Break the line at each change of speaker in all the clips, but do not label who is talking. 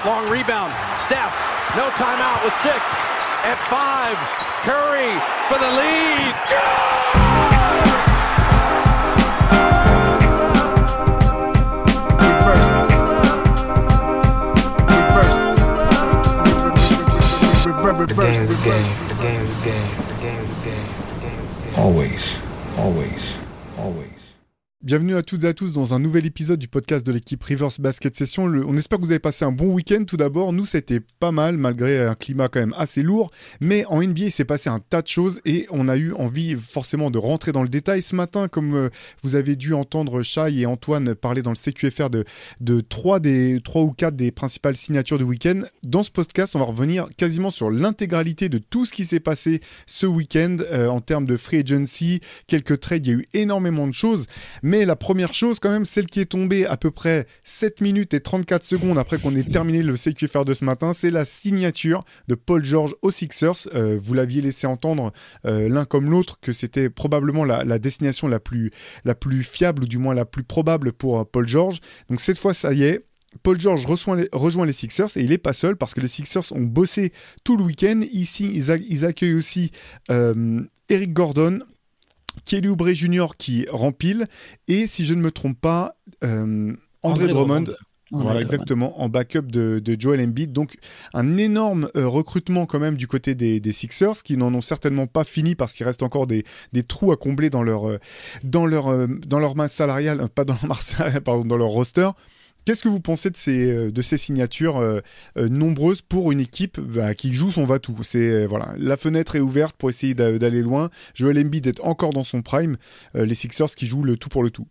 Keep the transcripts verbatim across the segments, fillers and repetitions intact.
Long rebound. Steph, no timeout with six. At five, Curry for the lead.
The game's a game. The game's a game. The game's a game. The game's a game.
Always, always, always.
Bienvenue à toutes et à tous dans un nouvel épisode du podcast de l'équipe Reverse Basket Session. Le, on espère que vous avez passé un bon week-end. Tout d'abord, nous c'était pas mal malgré un climat quand même assez lourd. Mais en N B A, il s'est passé un tas de choses et on a eu envie forcément de rentrer dans le détail. Ce matin, comme euh, vous avez dû entendre Shai et Antoine parler dans le C Q F R de, de trois, des, trois ou quatre des principales signatures du week-end, dans ce podcast, on va revenir quasiment sur l'intégralité de tout ce qui s'est passé ce week-end euh, en termes de free agency, quelques trades, il y a eu énormément de choses. Mais la première chose, quand même, celle qui est tombée à peu près sept minutes et trente-quatre secondes après qu'on ait terminé le C Q F R de ce matin, c'est la signature de Paul George aux Sixers. Euh, vous l'aviez laissé entendre euh, l'un comme l'autre que c'était probablement la, la destination la plus, la plus fiable, ou du moins la plus probable pour euh, Paul George. Donc cette fois, ça y est. Paul George reçoit les, rejoint les Sixers et il n'est pas seul parce que les Sixers ont bossé tout le week-end. Ici, ils, a, ils accueillent aussi euh, Eric Gordon, Kelly Oubre junior qui rempile et si je ne me trompe pas, euh, André, André Drummond. Drummond. Voilà, ouais, exactement, ouais. En backup de, de Joel Embiid. Donc, un énorme euh, recrutement quand même du côté des, des Sixers, qui n'en ont certainement pas fini parce qu'il reste encore des, des trous à combler dans leur, euh, dans leur, euh, dans leur masse salariale, euh, pas dans leur masse salariale, pardon, dans leur roster. Qu'est-ce que vous pensez de ces, de ces signatures euh, euh, nombreuses pour une équipe bah, qui joue son va-tout? C'est, euh, voilà, la fenêtre est ouverte pour essayer d'a, d'aller loin. Joel Embiid est encore dans son prime. Euh, les Sixers qui jouent le tout pour le tout.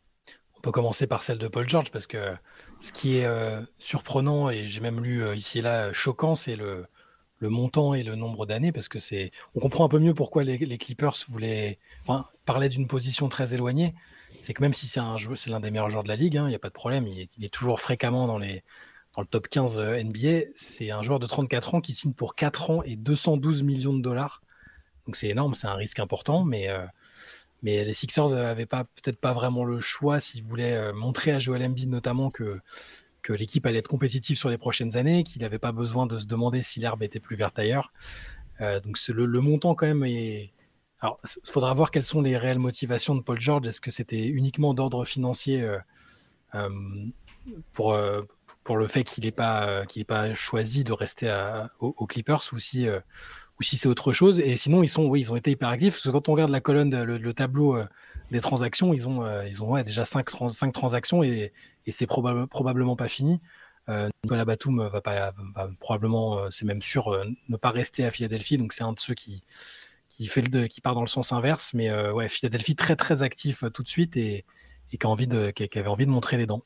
On peut commencer par celle de Paul George parce que ce qui est euh, surprenant, et j'ai même lu euh, ici et là choquant, c'est le, le montant et le nombre d'années, parce que c'est, on comprend un peu mieux pourquoi les, les Clippers voulaient, enfin, parlaient d'une position très éloignée. C'est que même si c'est, un joueur, c'est l'un des meilleurs joueurs de la ligue, il hein, n'y a pas de problème, il est, il est toujours fréquemment dans, les, dans le top quinze N B A, c'est un joueur de trente-quatre ans qui signe pour quatre ans et deux cent douze millions de dollars. Donc c'est énorme, c'est un risque important, mais, euh, mais les Sixers n'avaient pas, peut-être pas vraiment le choix s'ils voulaient euh, montrer à Joel Embiid notamment que, que l'équipe allait être compétitive sur les prochaines années, qu'il n'avait pas besoin de se demander si l'herbe était plus verte ailleurs. Euh, donc c'est le, le montant quand même est... Alors, il faudra voir quelles sont les réelles motivations de Paul George. Est-ce que c'était uniquement d'ordre financier euh, euh, pour, euh, pour le fait qu'il n'ait pas, euh, qu'il n'ait pas choisi de rester à, aux, aux Clippers, ou si, euh, ou si c'est autre chose? Et sinon, ils, sont, oui, ils ont été hyper actifs. Parce que quand on regarde la colonne, le, le tableau euh, des transactions, ils ont, euh, ils ont ouais, déjà cinq transactions et, et c'est probable, probablement pas fini. Euh, Nicolas Batum va, pas, va probablement, euh, c'est même sûr, euh, ne pas rester à Philadelphie. Donc c'est un de ceux qui... Qui, fait le, qui part dans le sens inverse, mais euh, ouais, Philadelphie très très actif euh, tout de suite et, et qui, a envie de, qui, qui avait envie de montrer les dents.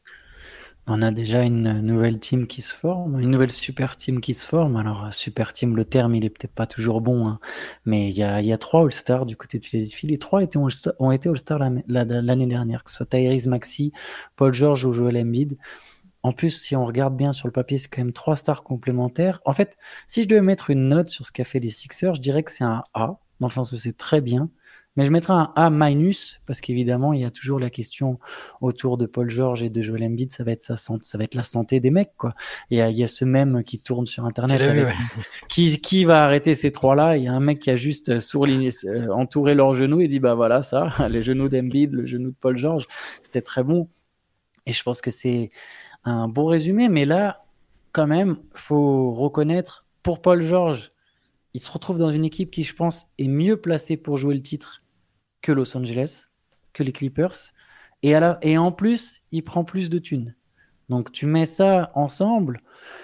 On a déjà une nouvelle team qui se forme, une nouvelle super team qui se forme. Alors super team, le terme il est peut-être pas toujours bon, hein, mais il y a, y a trois All-Stars du côté de Philadelphie. Les trois étaient All-Star, ont été All-Stars la, la, l'année dernière, que ce soit Tyrese Maxey, Paul George ou Joel Embiid. En plus, si on regarde bien sur le papier, c'est quand même trois stars complémentaires. En fait, si je devais mettre une note sur ce qu'a fait les Sixers, je dirais que c'est un A, dans le sens où c'est très bien. Mais je mettrais un A minus, parce qu'évidemment, il y a toujours la question autour de Paul George et de Joel Embiid, ça va être, sa santé, ça va être la santé des mecs, quoi. Il y a, il y a ce mème qui tourne sur Internet. Avec, vu, ouais. qui, qui va arrêter ces trois-là? Il y a un mec qui a juste sourligné, euh, entouré leurs genoux et dit, bah voilà, ça, les genoux d'Embiid, le genou de Paul George, c'était très bon. Et je pense que c'est un beau résumé, mais là, quand même, faut reconnaître, pour Paul George, il se retrouve dans une équipe qui, je pense, est mieux placée pour jouer le titre que Los Angeles, que les Clippers. Et, à la... et en plus, il prend plus de thunes. Donc, tu mets ça ensemble.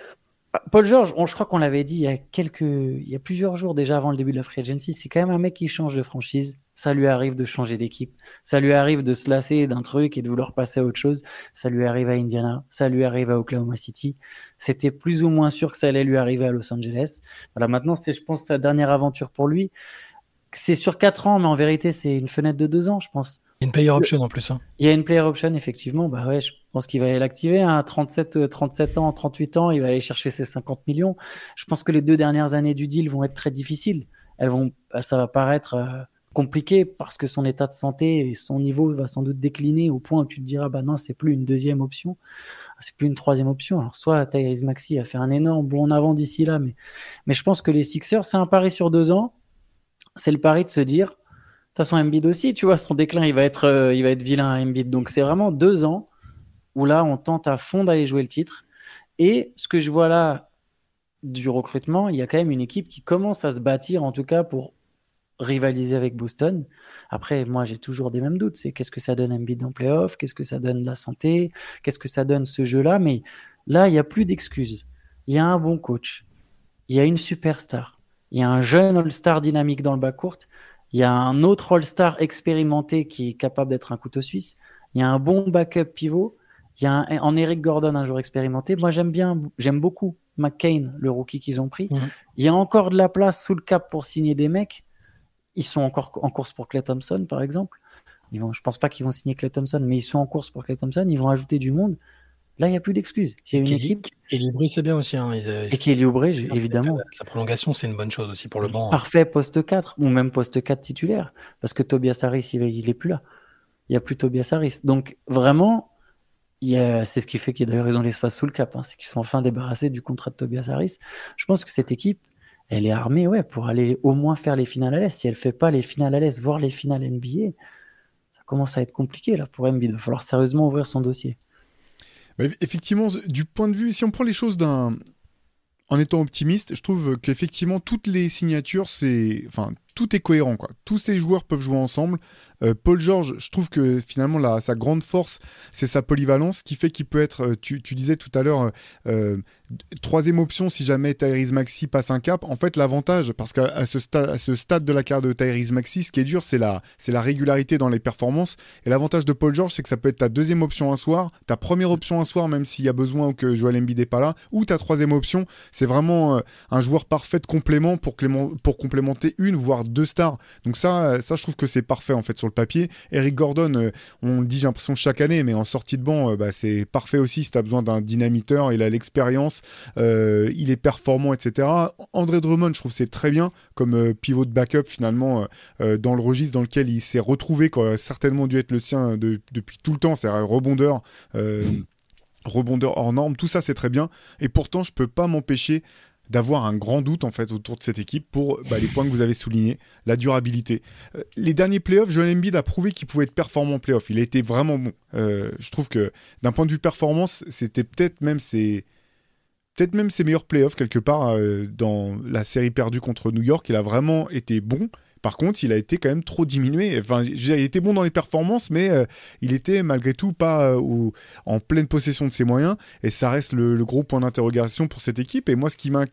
Paul George, on, je crois qu'on l'avait dit il y a quelques, il y a plusieurs jours déjà avant le début de la free agency, c'est quand même un mec qui change de franchise. Ça lui arrive de changer d'équipe. Ça lui arrive de se lasser d'un truc et de vouloir passer à autre chose. Ça lui arrive à Indiana. Ça lui arrive à Oklahoma City. C'était plus ou moins sûr que ça allait lui arriver à Los Angeles. Voilà, maintenant, c'est, je pense, sa dernière aventure pour lui. C'est sur quatre ans, mais en vérité, c'est une fenêtre de deux ans, je pense.
Il y a une player option en plus. Hein.
Il y a une player option, effectivement. Bah ouais, je pense qu'il va l'activer. Hein. trente-sept, trente-sept ans, trente-huit ans, il va aller chercher ses cinquante millions. Je pense que les deux dernières années du deal vont être très difficiles. Elles vont, ça va paraître... Euh, compliqué parce que son état de santé et son niveau va sans doute décliner au point où tu te diras bah non, c'est plus une deuxième option, c'est plus une troisième option. Alors soit Tyrese Maxey a fait un énorme bond en avant d'ici là, mais, mais je pense que les Sixers, c'est un pari sur deux ans. C'est le pari de se dire, de toute façon Embiid aussi, tu vois, son déclin il va être, euh, il va être vilain à Embiid. Donc c'est vraiment deux ans où là on tente à fond d'aller jouer le titre. Et ce que je vois là du recrutement, il y a quand même une équipe qui commence à se bâtir en tout cas pour rivaliser avec Boston. Après, moi, j'ai toujours des mêmes doutes. C'est qu'est-ce que ça donne Embiid en playoff? Qu'est-ce que ça donne la santé? Qu'est-ce que ça donne ce jeu-là? Mais là, il n'y a plus d'excuses. Il y a un bon coach. Il y a une superstar. Il y a un jeune All-Star dynamique dans le backcourt. Il y a un autre All-Star expérimenté qui est capable d'être un couteau suisse. Il y a un bon backup pivot. Il y a un, en Eric Gordon, un joueur expérimenté. Moi, j'aime bien, j'aime beaucoup McCain, le rookie qu'ils ont pris. Mmh. Il y a encore de la place sous le cap pour signer des mecs. Ils sont encore en course pour Klay Thompson, par exemple. Ils vont, je ne pense pas qu'ils vont signer Klay Thompson, mais ils sont en course pour Klay Thompson. Ils vont ajouter du monde. Là, il n'y a plus d'excuses. Il y a une
Kelly,
équipe.
Kelly Oubre, c'est bien aussi. Hein. Ils,
et Kelly Oubre, évidemment.
Sa prolongation, c'est une bonne chose aussi pour le banc.
Parfait poste quatre, ou même poste quatre titulaire. Parce que Tobias Harris, il n'est plus là. Il n'y a plus Tobias Harris. Donc, vraiment, il y a, c'est ce qui fait qu'ils d'ailleurs ils ont l'espace sous le cap. Hein. C'est qu'ils sont enfin débarrassés du contrat de Tobias Harris. Je pense que cette équipe, elle est armée ouais, pour aller au moins faire les finales à l'Est. Si elle ne fait pas les finales à l'Est, voire les finales N B A, ça commence à être compliqué là, pour Embiid. Il va falloir sérieusement ouvrir son dossier.
Bah, effectivement, du point de vue, si on prend les choses d'un... en étant optimiste, je trouve qu'effectivement, toutes les signatures, c'est... Enfin, tout est cohérent, quoi. Tous ces joueurs peuvent jouer ensemble. Euh, Paul George, je trouve que finalement, la, sa grande force, c'est sa polyvalence, qui fait qu'il peut être, tu, tu disais tout à l'heure, euh, troisième option si jamais Tyrese Maxey passe un cap. En fait, l'avantage, parce qu'à ce, sta- à ce stade de la carrière de Tyrese Maxey, ce qui est dur, c'est la, c'est la régularité dans les performances. Et l'avantage de Paul George, c'est que ça peut être ta deuxième option un soir, ta première option un soir, même s'il y a besoin ou que Joel Embiid n'est pas là, ou ta troisième option. C'est vraiment euh, un joueur parfait de complément pour, clément, pour complémenter une, voire deux stars. Donc ça, ça, je trouve que c'est parfait en fait sur le papier. Eric Gordon, euh, on le dit, j'ai l'impression chaque année, mais en sortie de banc, euh, bah, c'est parfait aussi si tu as besoin d'un dynamiteur. Il a l'expérience, euh, il est performant, et cetera. André Drummond, je trouve c'est très bien comme euh, pivot de backup finalement euh, dans le registre dans lequel il s'est retrouvé, qui a certainement dû être le sien de, depuis tout le temps, c'est un rebondeur. Euh, mmh. rebondeur hors norme, tout ça c'est très bien. Et pourtant, je peux pas m'empêcher d'avoir un grand doute en fait autour de cette équipe pour bah, les points que vous avez soulignés, la durabilité. Euh, les derniers playoffs, Joel Embiid a prouvé qu'il pouvait être performant en playoffs. Il a été vraiment bon. Euh, je trouve que d'un point de vue performance, c'était peut-être même ses, peut-être même ses meilleurs playoffs quelque part euh, dans la série perdue contre New York. Il a vraiment été bon. Par contre, il a été quand même trop diminué. Enfin, il a été bon dans les performances, mais euh, il était malgré tout pas euh, ou, en pleine possession de ses moyens. Et ça reste le, le gros point d'interrogation pour cette équipe. Et moi, ce qui m'a...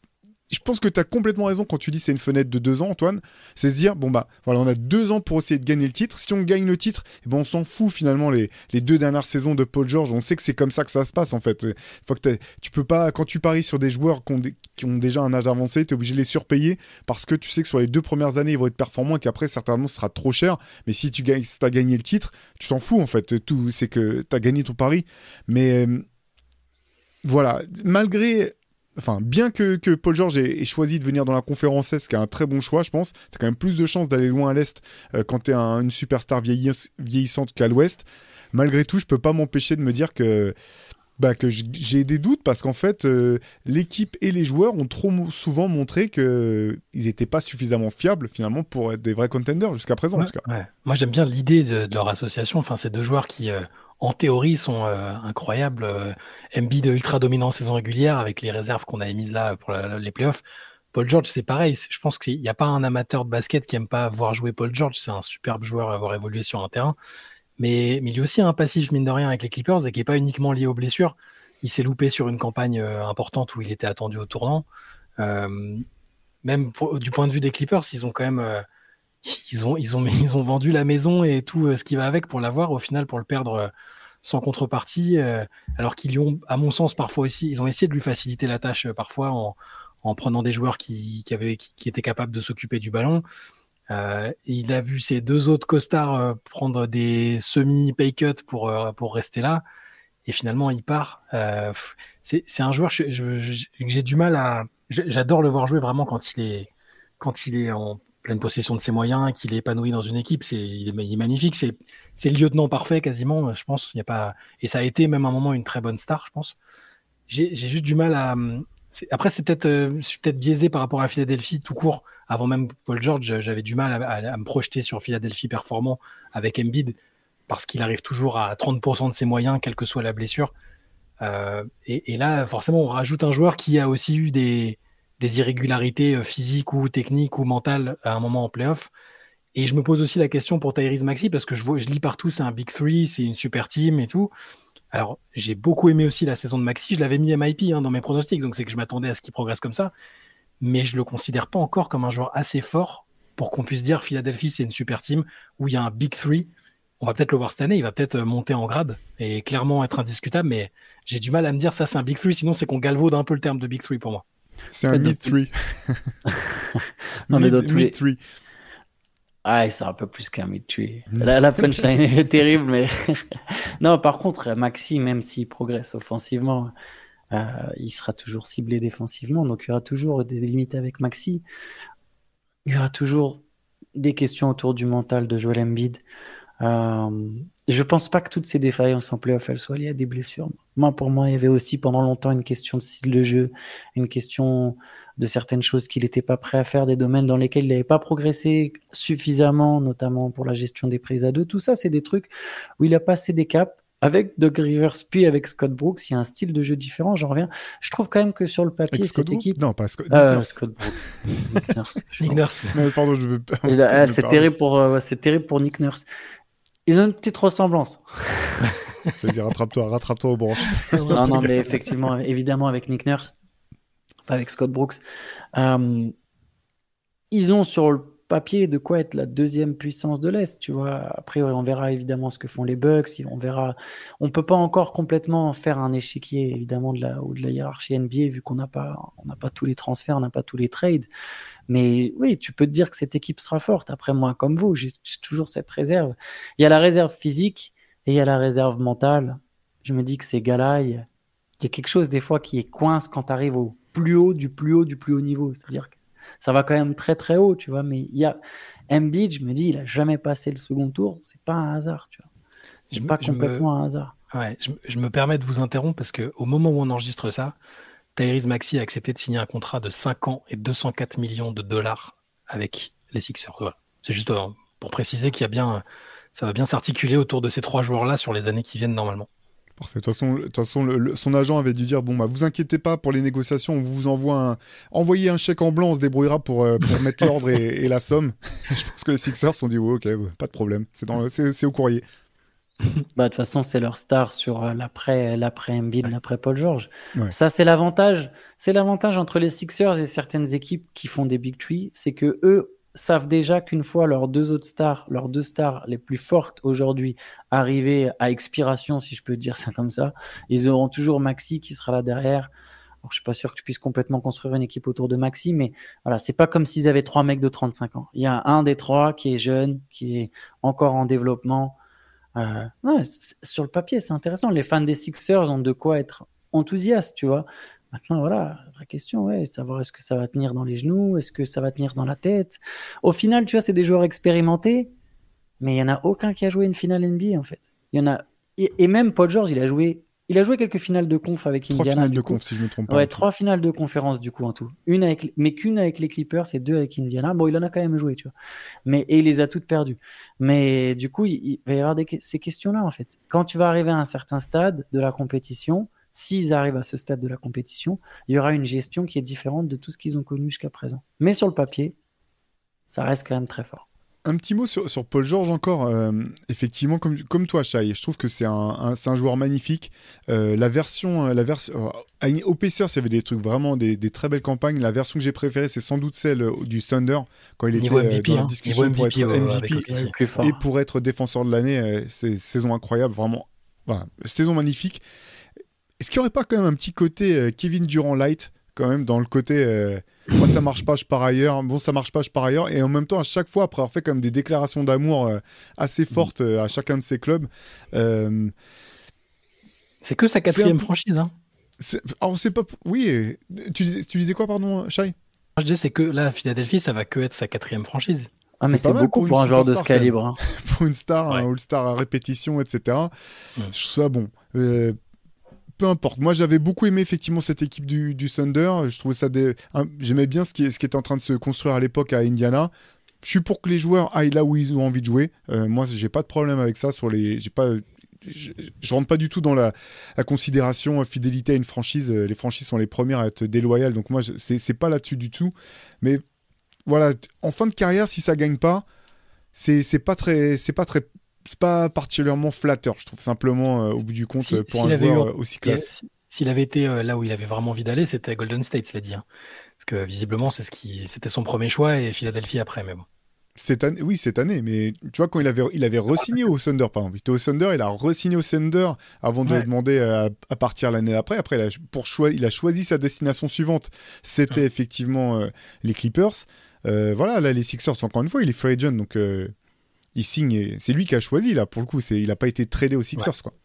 Je pense que tu as complètement raison quand tu dis c'est une fenêtre de deux ans, Antoine. C'est se dire, bon bah, voilà, on a deux ans pour essayer de gagner le titre. Si on gagne le titre, eh ben, on s'en fout finalement les, les deux dernières saisons de Paul George. On sait que c'est comme ça que ça se passe en fait. Faut que tu peux pas, quand tu paries sur des joueurs qui ont, des, qui ont déjà un âge avancé, tu es obligé de les surpayer parce que tu sais que sur les deux premières années, ils vont être performants et qu'après, certainement, ce sera trop cher. Mais si tu gagnes, si as gagné le titre, tu t'en fous en fait. Tout, c'est que tu as gagné ton pari. Mais euh, voilà, malgré... Enfin, bien que, que Paul George ait, ait choisi de venir dans la conférence Est, ce qui est un très bon choix, je pense, tu as quand même plus de chances d'aller loin à l'Est euh, quand tu es un, une superstar vieilliss- vieillissante qu'à l'Ouest. Malgré tout, je peux pas m'empêcher de me dire que, bah, que j'ai des doutes parce qu'en fait, euh, l'équipe et les joueurs ont trop mo- souvent montré qu'ils n'étaient pas suffisamment fiables finalement pour être des vrais contenders jusqu'à présent.
Ouais,
en tout cas.
ouais. Moi, j'aime bien l'idée de, de leur association. Enfin, ces deux joueurs qui... Euh... en théorie, sont euh, incroyables. Euh, Embiid ultra dominant en saison régulière avec les réserves qu'on avait mises là pour la, les playoffs. Paul George, c'est pareil. Je pense qu'il n'y a pas un amateur de basket qui n'aime pas voir jouer Paul George. C'est un superbe joueur à avoir évolué sur un terrain. Mais, mais il y a aussi un passif, mine de rien, avec les Clippers et qui n'est pas uniquement lié aux blessures. Il s'est loupé sur une campagne euh, importante où il était attendu au tournant. Euh, même pour, du point de vue des Clippers, ils ont quand même... Euh, Ils ont, ils, ont, ils ont vendu la maison et tout euh, ce qui va avec pour l'avoir, au final, pour le perdre euh, sans contrepartie, euh, alors qu'ils lui ont, à mon sens, parfois aussi, ils ont essayé de lui faciliter la tâche euh, parfois en, en prenant des joueurs qui, qui, avaient, qui, qui étaient capables de s'occuper du ballon. Euh, il a vu ses deux autres costards euh, prendre des semi-pay cuts pour, euh, pour rester là, et finalement, il part. Euh, c'est, c'est un joueur que je, je, j'ai du mal à... J'adore le voir jouer vraiment quand il est, quand il est en pleine possession de ses moyens, qu'il est épanoui dans une équipe, c'est, il, est, il est magnifique. C'est, c'est le lieutenant parfait quasiment, je pense. Il y a pas... Et ça a été même à un moment une très bonne star, je pense. J'ai, j'ai juste du mal à... C'est... Après, c'est peut-être, euh, je suis peut-être biaisé par rapport à Philadelphie tout court. Avant même Paul George, j'avais du mal à, à, à me projeter sur Philadelphie performant avec Embiid parce qu'il arrive toujours à trente pour cent de ses moyens, quelle que soit la blessure. Euh, et, et là, forcément, on rajoute un joueur qui a aussi eu des, des irrégularités physiques ou techniques ou mentales à un moment en play-off. Et je me pose aussi la question pour Tyrese Maxey parce que je, vois, je lis partout, c'est un Big Three, c'est une super team et tout. Alors, j'ai beaucoup aimé aussi la saison de Maxey. Je l'avais mis M I P hein, dans mes pronostics, donc c'est que je m'attendais à ce qu'il progresse comme ça. Mais je le considère pas encore comme un joueur assez fort pour qu'on puisse dire Philadelphie, c'est une super team où il y a un Big Three. On va peut-être le voir cette année, il va peut-être monter en grade et clairement être indiscutable, mais j'ai du mal à me dire ça, c'est un Big Three. Sinon, c'est qu'on galvaude un peu le terme de Big Three pour moi.
C'est un Mid Three.
Non, mais dans
Mid,
tous
mid
les...
Three.
Ah, c'est un peu plus qu'un Mid Three. La, la punchline est terrible, mais non, par contre, Maxey, même s'il progresse offensivement, euh, il sera toujours ciblé défensivement, donc il y aura toujours des limites avec Maxey. Il y aura toujours des questions autour du mental de Joel Embiid. Euh, je pense pas que toutes ces défaillances en play-off elles soient liées à des blessures. Moi, pour moi, il y avait aussi pendant longtemps une question de style de jeu, une question de certaines choses qu'il n'était pas prêt à faire, des domaines dans lesquels il n'avait pas progressé suffisamment, notamment pour la gestion des prises à deux. Tout ça, c'est des trucs où il a passé des caps. Avec Doug Rivers puis avec Scott Brooks, il y a un style de jeu différent. J'en reviens. Je trouve quand même que sur le papier,
Avec
cette
Scott
équipe.
Non, pas Scott.
Euh,
Nurse.
Scott Brooks. Nick Nurse.
Nick Nurse.
Non, pardon, je veux pas.
Et là, ah, c'est terrible pour, euh, c'est terrible pour Nick Nurse. Ils ont une petite ressemblance.
Je veux dire, rattrape-toi, rattrape-toi aux branches.
Non, non, mais effectivement, évidemment, avec Nick Nurse, pas avec Scott Brooks. Euh, ils ont sur le papier de quoi être la deuxième puissance de l'Est, tu vois. Après, on verra évidemment ce que font les Bucks. On verra. On peut pas encore complètement faire un échiquier, évidemment, de la, ou de la hiérarchie N B A, vu qu'on n'a pas, on n'a pas tous les transferts, on n'a pas tous les trades. Mais oui, tu peux te dire que cette équipe sera forte. Après, moi, comme vous, j'ai, j'ai toujours cette réserve. Il y a la réserve physique et il y a la réserve mentale. Je me dis que ces gars-là, il y a, il y a quelque chose des fois qui est coince quand tu arrives au plus haut, du plus haut, du plus haut niveau. C'est-à-dire que ça va quand même très très haut, tu vois. Mais il y a Embiid, je me dis, il a jamais passé le second tour. C'est pas un hasard, tu vois. C'est
Je
pas
me- je
complètement un hasard.
Ouais, je, je me permets de vous interrompre parce qu'au moment où on enregistre ça, Tyrese Maxey a accepté de signer un contrat de cinq ans et deux cent quatre millions de dollars avec les Sixers. Voilà. C'est juste euh, pour préciser qu'il y a bien, ça va bien s'articuler autour de ces trois joueurs-là sur les années qui viennent normalement.
Parfait. De toute façon, de toute façon le- le- son agent avait dû dire bon, bah, vous inquiétez pas pour les négociations, on vous envoie un. Envoyez un chèque en blanc, on se débrouillera pour, euh, pour mettre l'ordre et, et la somme. Je pense que les Sixers se sont dit ouais, ok, ouais, pas de problème. C'est, dans le- c'est, c'est au courrier.
Bah, de toute façon, c'est leur star sur euh, l'après, l'après Embiid, l'après Paul George.
Ouais.
Ça, c'est l'avantage. C'est l'avantage entre les Sixers et certaines équipes qui font des Big Three, c'est que eux savent déjà qu'une fois leurs deux autres stars, leurs deux stars les plus fortes aujourd'hui, arrivées à expiration, si je peux dire ça comme ça, ils auront toujours Maxey qui sera là derrière. Alors, je suis pas sûr que tu puisses complètement construire une équipe autour de Maxey, mais voilà, c'est pas comme s'ils avaient trois mecs de trente-cinq ans. Il y a un des trois qui est jeune, qui est encore en développement. Euh, ouais, c'est- sur le papier, c'est intéressant. Les fans des Sixers ont de quoi être enthousiastes, tu vois. Maintenant, voilà, la vraie question, ouais, savoir est-ce que ça va tenir dans les genoux, est-ce que ça va tenir dans la tête. Au final, tu vois, c'est des joueurs expérimentés, mais il y en a aucun qui a joué une finale N B A en fait. Il y en a et, et même Paul George, il a joué, il a joué quelques finales de conf avec
Trois
Indiana.
finales
du
de
coup.
conf, si je me trompe pas.
Ouais,
en tout.
trois finales de conférence du coup en tout. Une avec, mais qu'une avec les Clippers et deux avec Indiana. Bon, il en a quand même joué, tu vois. Mais et il les a toutes perdues. Mais du coup, il, il va y avoir des, ces questions-là en fait. Quand tu vas arriver à un certain stade de la compétition, s'ils arrivent à ce stade de la compétition, il y aura une gestion qui est différente de tout ce qu'ils ont connu jusqu'à présent. Mais sur le papier, ça reste quand même très fort.
Un petit mot sur, sur Paul George encore. Euh, effectivement, comme, comme toi, Shai, je trouve que c'est un, un- c'est un joueur magnifique. Euh, la version, la version euh, au Pacers, il y avait des trucs vraiment des, des très belles campagnes. La version que j'ai préférée, c'est sans doute celle euh, du Thunder quand il
Niveau
était
M V P,
euh, dans la
hein.
discussion
Niveau
pour être
M V P, euh, avec
M V P
O K C.
Plus fort.
et pour être défenseur de l'année. Euh, c'est saison incroyable, vraiment. Voilà, saison magnifique. Est-ce qu'il n'y aurait pas quand même un petit côté euh, Kevin Durant light quand même dans le côté euh, moi ça marche pas je pars ailleurs, bon ça marche pas je pars ailleurs, et en même temps à chaque fois après avoir fait comme des déclarations d'amour euh, assez fortes euh, à chacun de ses clubs, euh,
C'est que sa quatrième
peu-
franchise. Hein.
c'est, alors c'est pas oui euh, tu disais, tu disais quoi pardon Shai?
je dis, c'est que là, Philadelphie, ça va que être sa quatrième franchise.
Ah, mais
C'est pas
c'est
mal
beaucoup
pour
pour,
une
un joueur de ce
superstar,
calibre. hein.
Pour une star,
Ouais.
un All-Star à répétition, et cetera.
Mm.
Je trouve ça bon. Euh, peu importe. Moi, j'avais beaucoup aimé effectivement cette équipe du, du Thunder. Je trouvais ça des... un- J'aimais bien ce qui, ce qui était en train de se construire à l'époque à Indiana. Je suis pour que les joueurs aillent là où ils ont envie de jouer. Euh, moi, j'ai pas de problème avec ça. Sur les, j'ai pas, je, je rentre pas du tout dans la, la considération euh, fidélité à une franchise. Euh, Les franchises sont les premières à être déloyales. Donc moi, je, c'est, c'est pas là-dessus du tout. Mais voilà, t- en fin de carrière, si ça gagne pas, c'est, c'est pas très, c'est pas très, c'est pas particulièrement flatteur. Je trouve simplement euh, au bout du compte
Si-
euh, pour
s'il
un
avait
joueur
eu-
euh, aussi
Et,
classe.
si- S'il avait été euh, là où il avait vraiment envie d'aller, c'était à Golden State, cela dit. hein. Parce que visiblement, c'est ce qui, c'était son premier choix et Philadelphie après. Mais bon.
Cette année, oui, cette année, mais tu vois, quand il avait, il avait re-signé au Thunder, par exemple. Il était au Thunder, il a re-signé au Thunder avant de
Ouais.
demander à, à partir l'année d'après. Après, il a, pour choi- il a choisi sa destination suivante. C'était
Ouais.
effectivement euh, les Clippers. Euh, voilà, là, les Sixers, encore une fois, il est free agent, donc euh, il signe. et C'est lui qui a choisi, là, pour le coup. C'est, il n'a pas été tradé aux Sixers, quoi.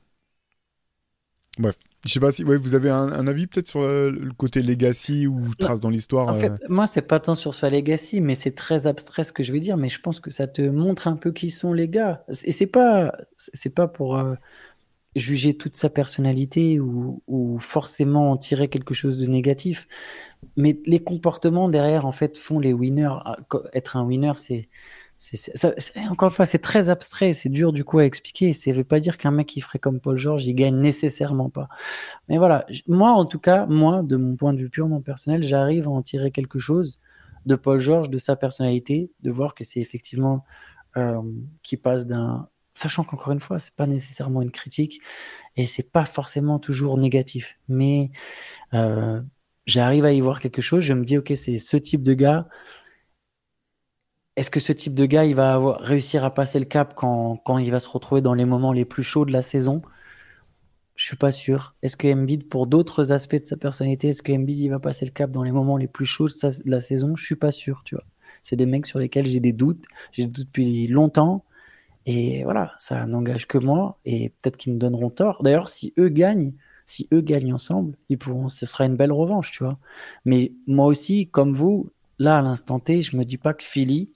Bref, je sais pas si ouais, vous avez un, un avis peut-être sur le, le côté legacy ou trace dans l'histoire.
En fait,
euh,
moi, c'est pas tant sur sa legacy, mais c'est très abstrait ce que je vais dire. Mais je pense que ça te montre un peu qui sont les gars. Et c'est pas, c'est pas pour euh, juger toute sa personnalité ou, ou forcément en tirer quelque chose de négatif. Mais les comportements derrière, en fait, font les winners. Ah, co- Être un winner, c'est, c'est, c'est- ça- c'est- encore une fois, c'est très abstrait. C'est dur du coup à expliquer. Ça veut pas dire qu'un mec qui ferait comme Paul George, il gagne nécessairement pas. Mais voilà, j- moi en tout cas, moi, de mon point de vue purement personnel, j'arrive à en tirer quelque chose de Paul George, de sa personnalité, de voir que c'est effectivement euh, qui passe d'un. Sachant qu'encore une fois, c'est pas nécessairement une critique et c'est pas forcément toujours négatif. Mais euh, j'arrive à y voir quelque chose. Je me dis, ok, c'est ce type de gars. Est-ce que ce type de gars, il va avoir, réussir à passer le cap quand, quand il va se retrouver dans les moments les plus chauds de la saison? Je suis pas sûr. Est-ce que Embiid, pour d'autres aspects de sa personnalité, est-ce que Embiid il va passer le cap dans les moments les plus chauds de, sa- de la saison? Je suis pas sûr, tu vois. C'est des mecs sur lesquels j'ai des doutes. J'ai des doutes depuis longtemps. Et voilà, ça n'engage que moi. Et peut-être qu'ils me donneront tort. D'ailleurs, si eux gagnent, si eux gagnent ensemble, ils pourront, ce sera une belle revanche, tu vois. Mais moi aussi, comme vous, là, à l'instant T, je me dis pas que Philly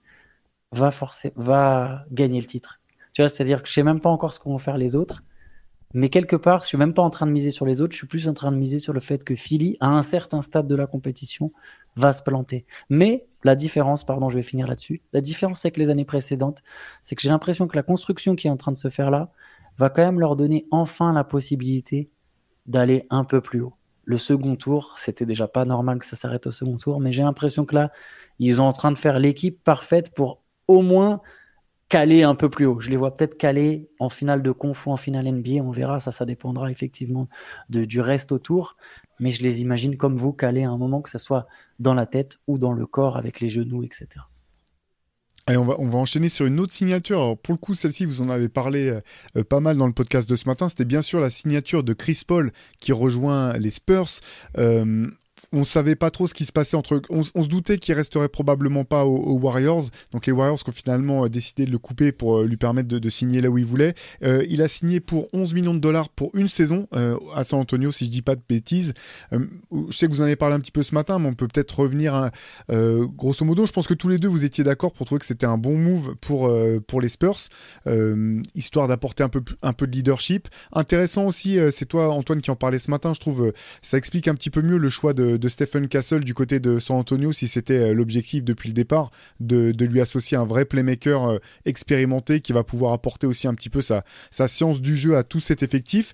va forcer, va gagner le titre. Tu vois, c'est-à-dire que je sais même pas encore ce qu'ont faire les autres. Mais quelque part, je suis même pas en train de miser sur les autres, je suis plus en train de miser sur le fait que Philly, à un certain stade de la compétition, va se planter. Mais la différence, pardon, je vais finir là-dessus, la différence avec les années précédentes, c'est que j'ai l'impression que la construction qui est en train de se faire là va quand même leur donner enfin la possibilité d'aller un peu plus haut. Le second tour, c'était déjà pas normal que ça s'arrête au second tour, mais j'ai l'impression que là, ils sont en train de faire l'équipe parfaite pour au moins caler un peu plus haut. Je les vois peut-être caler en finale de conf ou en finale N B A, on verra, ça, ça dépendra effectivement de, du reste autour, mais je les imagine comme vous caler à un moment, que ce soit dans la tête ou dans le corps avec les genoux, et cetera.
Allez, on va, on va enchaîner sur une autre signature. Alors, pour le coup, celle-ci, vous en avez parlé euh, euh, pas mal dans le podcast de ce matin. C'était bien sûr la signature de Chris Paul qui rejoint les Spurs. Euh, on savait pas trop ce qui se passait entre. On, on se doutait qu'il resterait probablement pas aux, aux Warriors. Donc les Warriors qui ont finalement euh, décidé de le couper pour euh, lui permettre de, de signer là où il voulait. Euh, il a signé pour onze millions de dollars pour une saison euh, à San Antonio, si je dis pas de bêtises. Euh, je sais que vous en avez parlé un petit peu ce matin, mais on peut peut-être revenir. À, euh, grosso modo, je pense que tous les deux vous étiez d'accord pour trouver que c'était un bon move pour euh, pour les Spurs, euh, histoire d'apporter un peu un peu de leadership. Intéressant aussi, euh, c'est toi Antoine qui en parlait ce matin. Je trouve euh, ça explique un petit peu mieux le choix de de Stephen Castle du côté de San Antonio, si c'était euh, l'objectif depuis le départ de, de lui associer un vrai playmaker euh, expérimenté qui va pouvoir apporter aussi un petit peu sa, sa science du jeu à tout cet effectif.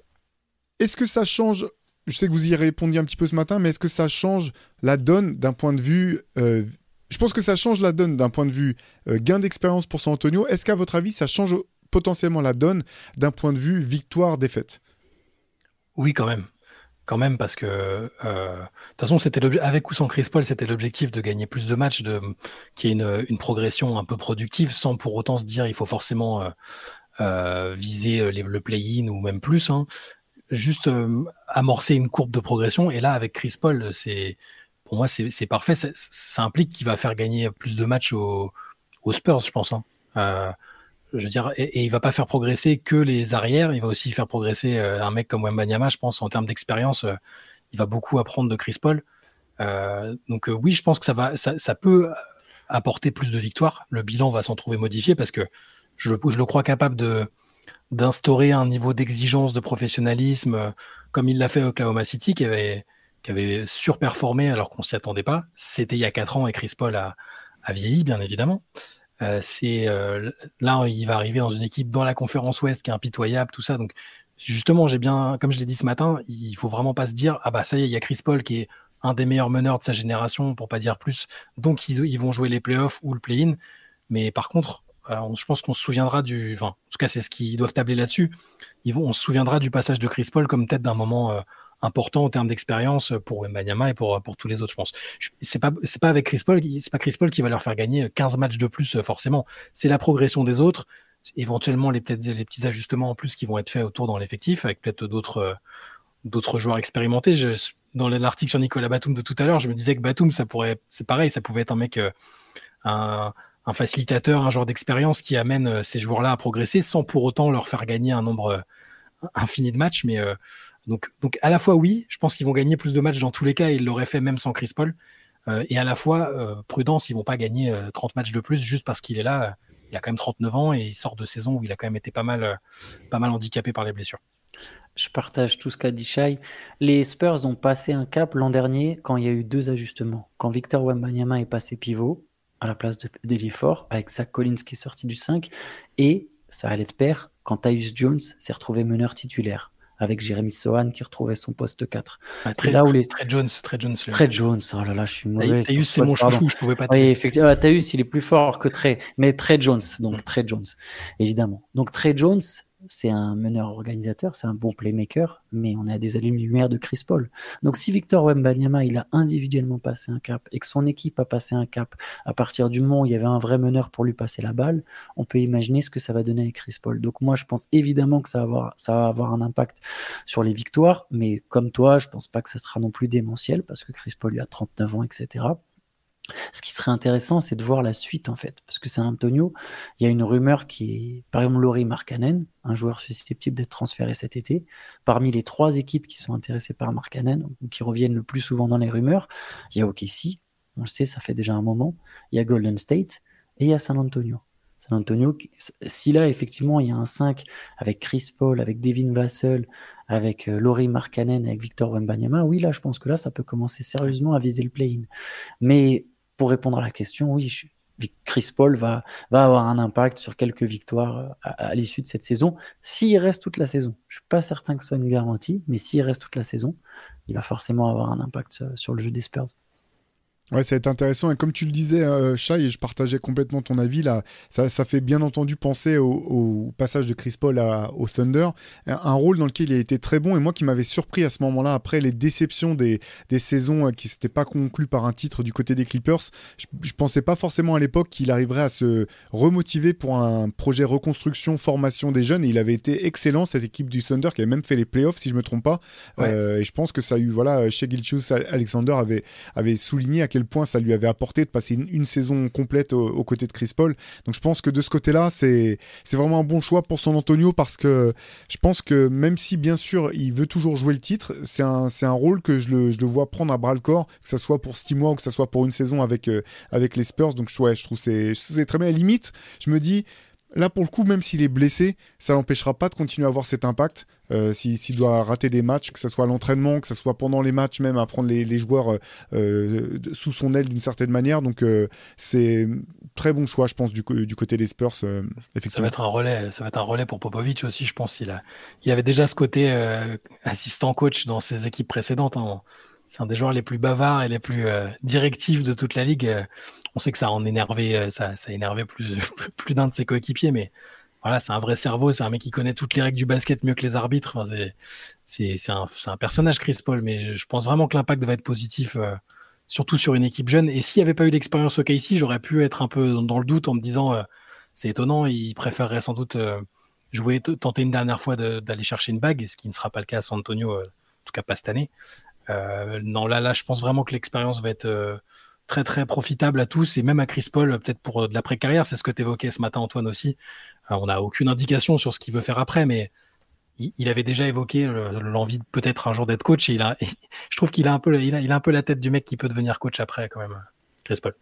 Est-ce que ça change, je sais que vous y répondiez un petit peu ce matin, mais est-ce que ça change la donne d'un point de vue... Euh, je pense que ça change la donne d'un point de vue euh, gain d'expérience pour San Antonio. Est-ce qu'à votre avis, ça change potentiellement la donne d'un point de vue victoire-défaite?
Oui, quand même. Quand même, parce que euh, de toute façon, c'était l'obje- avec ou sans Chris Paul, c'était l'objectif de gagner plus de matchs, de qu'il y ait une, une progression un peu productive, sans pour autant se dire il faut forcément euh, euh, viser les, le play-in ou même plus. Hein. Juste euh, amorcer une courbe de progression. Et là, avec Chris Paul, c'est pour moi c'est, c'est parfait. Ça, ça implique qu'il va faire gagner plus de matchs aux, aux Spurs, je pense. Hein. Euh, Je veux dire, et, et il va pas faire progresser que les arrières, il va aussi faire progresser euh, un mec comme Wembanyama, je pense, en termes d'expérience, euh, il va beaucoup apprendre de Chris Paul. Euh, donc euh, oui, je pense que ça va, ça, ça peut apporter plus de victoires. Le bilan va s'en trouver modifié parce que je, je le crois capable de d'instaurer un niveau d'exigence, de professionnalisme, euh, comme il l'a fait à Oklahoma City, qui avait qui avait surperformé alors qu'on s'y attendait pas. C'était il y a quatre ans et Chris Paul a, a vieilli, bien évidemment. Euh, c'est euh, là, il va arriver dans une équipe dans la conférence Ouest qui est impitoyable, tout ça. Donc justement, j'ai bien, comme je l'ai dit ce matin, il faut vraiment pas se dire ah bah ça y est, il y a Chris Paul qui est un des meilleurs meneurs de sa génération, pour pas dire plus. Donc ils, ils vont jouer les playoffs ou le play-in. Mais par contre, euh, on, je pense qu'on se souviendra du, enfin, en tout cas c'est ce qu'ils doivent tabler là-dessus. Ils vont, on se souviendra du passage de Chris Paul comme peut-être d'un moment euh, important en termes d'expérience pour Wembanyama et pour pour tous les autres, je pense. Je, c'est pas c'est pas avec Chris Paul, c'est pas Chris Paul qui va leur faire gagner quinze matchs de plus forcément. C'est la progression des autres, éventuellement les peut-être les petits ajustements en plus qui vont être faits autour dans l'effectif avec peut-être d'autres euh, d'autres joueurs expérimentés. Je, dans l'article sur Nicolas Batum de tout à l'heure, je me disais que Batum, ça pourrait, c'est pareil, ça pouvait être un mec, euh, un, un facilitateur, un joueur d'expérience qui amène euh, ces joueurs-là à progresser sans pour autant leur faire gagner un nombre euh, infini de matchs. Mais euh, donc, donc à la fois oui, je pense qu'ils vont gagner plus de matchs dans tous les cas, et ils l'auraient fait même sans Chris Paul. Euh, et à la fois euh, prudence, ils vont pas gagner euh, trente matchs de plus juste parce qu'il est là. Euh, il a quand même trente-neuf ans et il sort de saison où il a quand même été pas mal, euh, pas mal handicapé par les blessures.
Je partage tout ce qu'a dit Shai. Les Spurs ont passé un cap l'an dernier quand il y a eu deux ajustements. Quand Victor Wembanyama est passé pivot à la place de d'ailier fort, avec Zach Collins qui est sorti du cinq, et ça allait de pair quand Tyus Jones s'est retrouvé meneur titulaire, avec Jeremy Sohan qui retrouvait son poste quatre.
Ah,
c'est
très,
là où les...
très Jones, très Jones.
Très Jones, oh là là, je suis mauvais.
Tyus, c'est mon
pardon.
chouchou, je pouvais pas te
Oui,
laisser.
effectivement, Tyus, il est plus fort que Trey, mais Trey Jones, donc
Mm.
Trey Jones, évidemment. Donc Trey Jones, c'est un meneur organisateur, c'est un bon playmaker, mais on est à des années-lumière de Chris Paul. Donc si Victor Wembanyama, il a individuellement passé un cap et que son équipe a passé un cap à partir du moment où il y avait un vrai meneur pour lui passer la balle, on peut imaginer ce que ça va donner avec Chris Paul. Donc moi, je pense évidemment que ça va avoir, ça va avoir un impact sur les victoires, mais comme toi, je pense pas que ça sera non plus démentiel parce que Chris Paul, il a trente-neuf ans, et cetera. Ce qui serait intéressant, c'est de voir la suite, en fait. Parce que San Antonio, il y a une rumeur qui est, par exemple, Lauri Markkanen, un joueur susceptible d'être transféré cet été. Parmi les trois équipes qui sont intéressées par Markkanen, ou qui reviennent le plus souvent dans les rumeurs, il y a O K C, on le sait, ça fait déjà un moment. Il y a Golden State et il y a San Antonio. San Antonio, si là, effectivement, il y a un cinq avec Chris Paul, avec Devin Vassell, avec euh, Lauri Markkanen, avec Victor Wembanyama, oui, là, je pense que là, ça peut commencer sérieusement à viser le play-in. Mais pour répondre à la question, oui, je, Chris Paul va, va avoir un impact sur quelques victoires à, à l'issue de cette saison, s'il reste toute la saison. Je ne suis pas certain que ce soit une garantie, mais s'il reste toute la saison, il va forcément avoir un impact sur le jeu des Spurs.
Ouais, ça va être intéressant. Et comme tu le disais, euh, Shai, et je partageais complètement ton avis, là, ça, ça fait bien entendu penser au, au passage de Chris Paul à, au Thunder. Un, un rôle dans lequel il a été très bon. Et moi, qui m'avait surpris à ce moment-là, après les déceptions des, des saisons qui ne s'étaient pas conclues par un titre du côté des Clippers, je ne pensais pas forcément à l'époque qu'il arriverait à se remotiver pour un projet reconstruction, formation des jeunes. Et il avait été excellent, cette équipe du Thunder, qui avait même fait les playoffs, si je ne me trompe pas. Ouais. Euh, et je pense que ça a eu, voilà, Shai Gilgeous-Alexander avait, avait souligné à quel point ça lui avait apporté de passer une, une saison complète aux, aux côtés de Chris Paul. Donc je pense que de ce côté-là, c'est, c'est vraiment un bon choix pour San Antonio, parce que je pense que même si bien sûr il veut toujours jouer le titre, c'est un, c'est un rôle que je le, je le vois prendre à bras le corps, que ça soit pour six mois ou que ça soit pour une saison avec, euh, avec les Spurs. Donc ouais, je trouve que c'est, c'est très bien. À la limite, je me dis, là, pour le coup, même s'il est blessé, ça l'empêchera pas de continuer à avoir cet impact. Euh, s'il, s'il doit rater des matchs, que ce soit à l'entraînement, que ce soit pendant les matchs, même à prendre les, les joueurs euh, sous son aile d'une certaine manière. Donc, euh, c'est très bon choix, je pense, du, du côté des Spurs. Euh, effectivement.
Ça va être un relais, ça va être un relais pour Popovic aussi, je pense. Il a, il avait déjà ce côté euh, assistant coach dans ses équipes précédentes. Hein. C'est un des joueurs les plus bavards et les plus euh, directifs de toute la ligue. On sait que ça a en énervé, ça, ça a énervé plus, plus d'un de ses coéquipiers, mais voilà, c'est un vrai cerveau, c'est un mec qui connaît toutes les règles du basket mieux que les arbitres. Enfin, c'est, c'est, c'est, un, c'est un personnage, Chris Paul, mais je pense vraiment que l'impact va être positif, euh, surtout sur une équipe jeune. Et s'il n'y avait pas eu d'expérience au K C, j'aurais pu être un peu dans le doute en me disant, euh, c'est étonnant, il préférerait sans doute euh, jouer, t- tenter une dernière fois de, d'aller chercher une bague, ce qui ne sera pas le cas à San Antonio, euh, en tout cas pas cette année. Euh, non, là, là, je pense vraiment que l'expérience va être euh, très, très profitable à tous, et même à Chris Paul, peut-être pour de l'après-carrière. C'est ce que tu évoquais ce matin, Antoine, aussi. Euh, on n'a aucune indication sur ce qu'il veut faire après, mais il, il avait déjà évoqué le, l'envie de peut-être un jour d'être coach. Et il a, et je trouve qu'il a un peu, il a, il a un peu la tête du mec qui peut devenir coach après quand même, Chris Paul.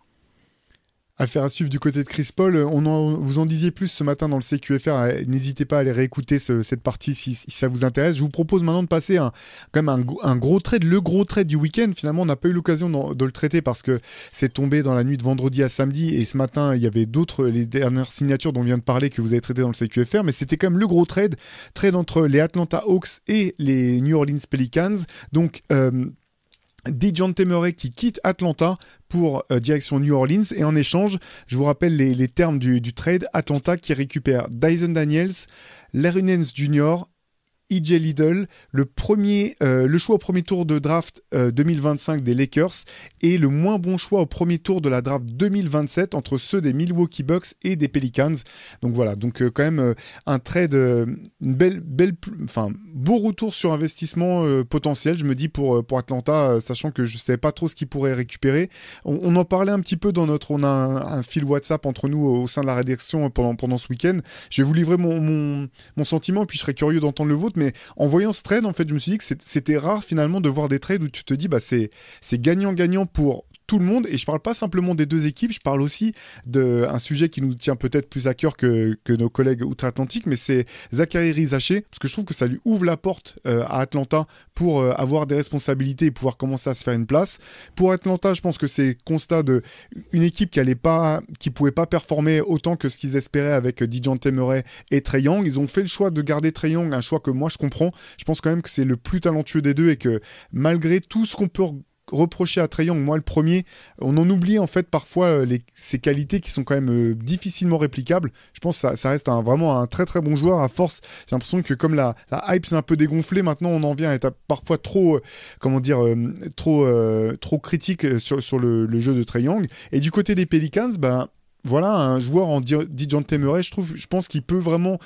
Affaire à suivre du côté de Chris Paul. On en, vous en disiez plus ce matin dans le C Q F R. N'hésitez pas à aller réécouter ce, cette partie si, si ça vous intéresse. Je vous propose maintenant de passer un, quand même un, un gros trade, le gros trade du week-end. Finalement, on n'a pas eu l'occasion de, de le traiter parce que c'est tombé dans la nuit de vendredi à samedi. Et ce matin, il y avait d'autres, les dernières signatures dont on vient de parler que vous avez traité dans le C Q F R. Mais c'était quand même le gros trade. Trade entre les Atlanta Hawks et les New Orleans Pelicans. Donc, euh, DeJounte Murray qui quitte Atlanta pour euh, direction New Orleans, et en échange, je vous rappelle les, les termes du, du trade. Atlanta qui récupère Dyson Daniels, Larry Nance junior, E J Liddell, le, premier, euh, le choix au premier tour de draft euh, deux mille vingt-cinq des Lakers et le moins bon choix au premier tour de la draft deux mille vingt-sept entre ceux des Milwaukee Bucks et des Pelicans. Donc voilà, donc euh, quand même euh, un trade, euh, une belle, belle, enfin beau retour sur investissement euh, potentiel, je me dis pour pour Atlanta, euh, sachant que je savais pas trop ce qu'ils pourraient récupérer. On, on en parlait un petit peu dans notre, on a un, un fil WhatsApp entre nous au, au sein de la rédaction pendant pendant ce week-end. Je vais vous livrer mon mon, mon sentiment et puis je serais curieux d'entendre le vôtre. Mais en voyant ce trade, en fait, je me suis dit que c'était rare finalement de voir des trades où tu te dis bah c'est c'est gagnant-gagnant pour tout le monde. Et je parle pas simplement des deux équipes, je parle aussi d'un sujet qui nous tient peut-être plus à cœur que, que nos collègues outre-Atlantique, mais c'est Zachary Rizaché, parce que je trouve que ça lui ouvre la porte euh, à Atlanta pour euh, avoir des responsabilités et pouvoir commencer à se faire une place. Pour Atlanta, je pense que c'est constat de une équipe qui allait pas, qui pouvait pas performer autant que ce qu'ils espéraient avec DeJounte Murray et Trae Young. Ils ont fait le choix de garder Trae Young, un choix que moi je comprends. Je pense quand même que c'est le plus talentueux des deux et que malgré tout ce qu'on peut reprocher à Trae Young, moi le premier, on en oublie en fait parfois les, ses qualités qui sont quand même euh, difficilement réplicables. Je pense que ça, ça reste un, vraiment un très très bon joueur. À force, j'ai l'impression que comme la, la hype s'est un peu dégonflée, maintenant on en vient à être parfois trop, euh, comment dire, euh, trop, euh, trop critique sur, sur le, le jeu de Trae Young. Et du côté des Pelicans, ben voilà, un joueur en DeJounte Murray, je trouve, je pense qu'il peut vraiment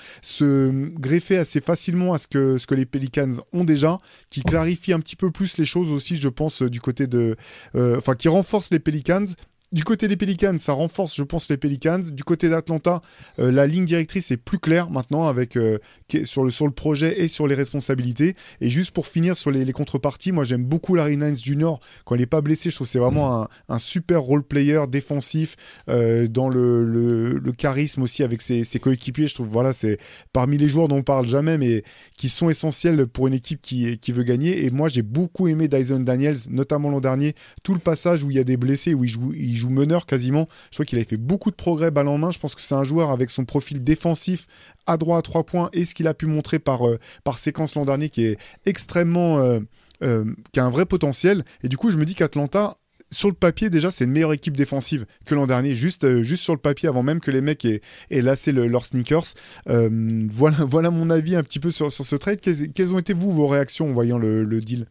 se greffer assez facilement à ce que, ce que les Pelicans ont déjà, qui clarifie un petit peu plus les choses aussi, je pense, du côté de... Euh, enfin, qui renforce les Pelicans. Du côté des Pelicans, ça renforce, je pense, les Pelicans. Du côté d'Atlanta, euh, la ligne directrice est plus claire maintenant avec, euh, sur, le, sur le projet et sur les responsabilités. Et juste pour finir sur les, les contreparties, moi j'aime beaucoup Larry Nance junior Quand il n'est pas blessé, je trouve que c'est vraiment un, un super role player défensif euh, dans le, le, le charisme aussi avec ses, ses coéquipiers. Je trouve voilà, c'est parmi les joueurs dont on parle jamais, mais qui sont essentiels pour une équipe qui, qui veut gagner. Et moi j'ai beaucoup aimé Dyson Daniels, notamment l'an dernier. Tout le passage où il y a des blessés, où il joue, il joue meneur quasiment. Je crois qu'il avait fait beaucoup de progrès balle en main. Je pense que c'est un joueur avec son profil défensif à droit à trois points et ce qu'il a pu montrer par, euh, par séquence l'an dernier qui est extrêmement euh, euh, qui a un vrai potentiel. Et du coup je me dis qu'Atlanta sur le papier déjà c'est une meilleure équipe défensive que l'an dernier, juste, euh, juste sur le papier avant même que les mecs aient, aient lassé le, leurs sneakers. Euh, voilà, voilà mon avis un petit peu sur, sur ce trade. Quelles, quelles ont été vous vos réactions en voyant le, le deal?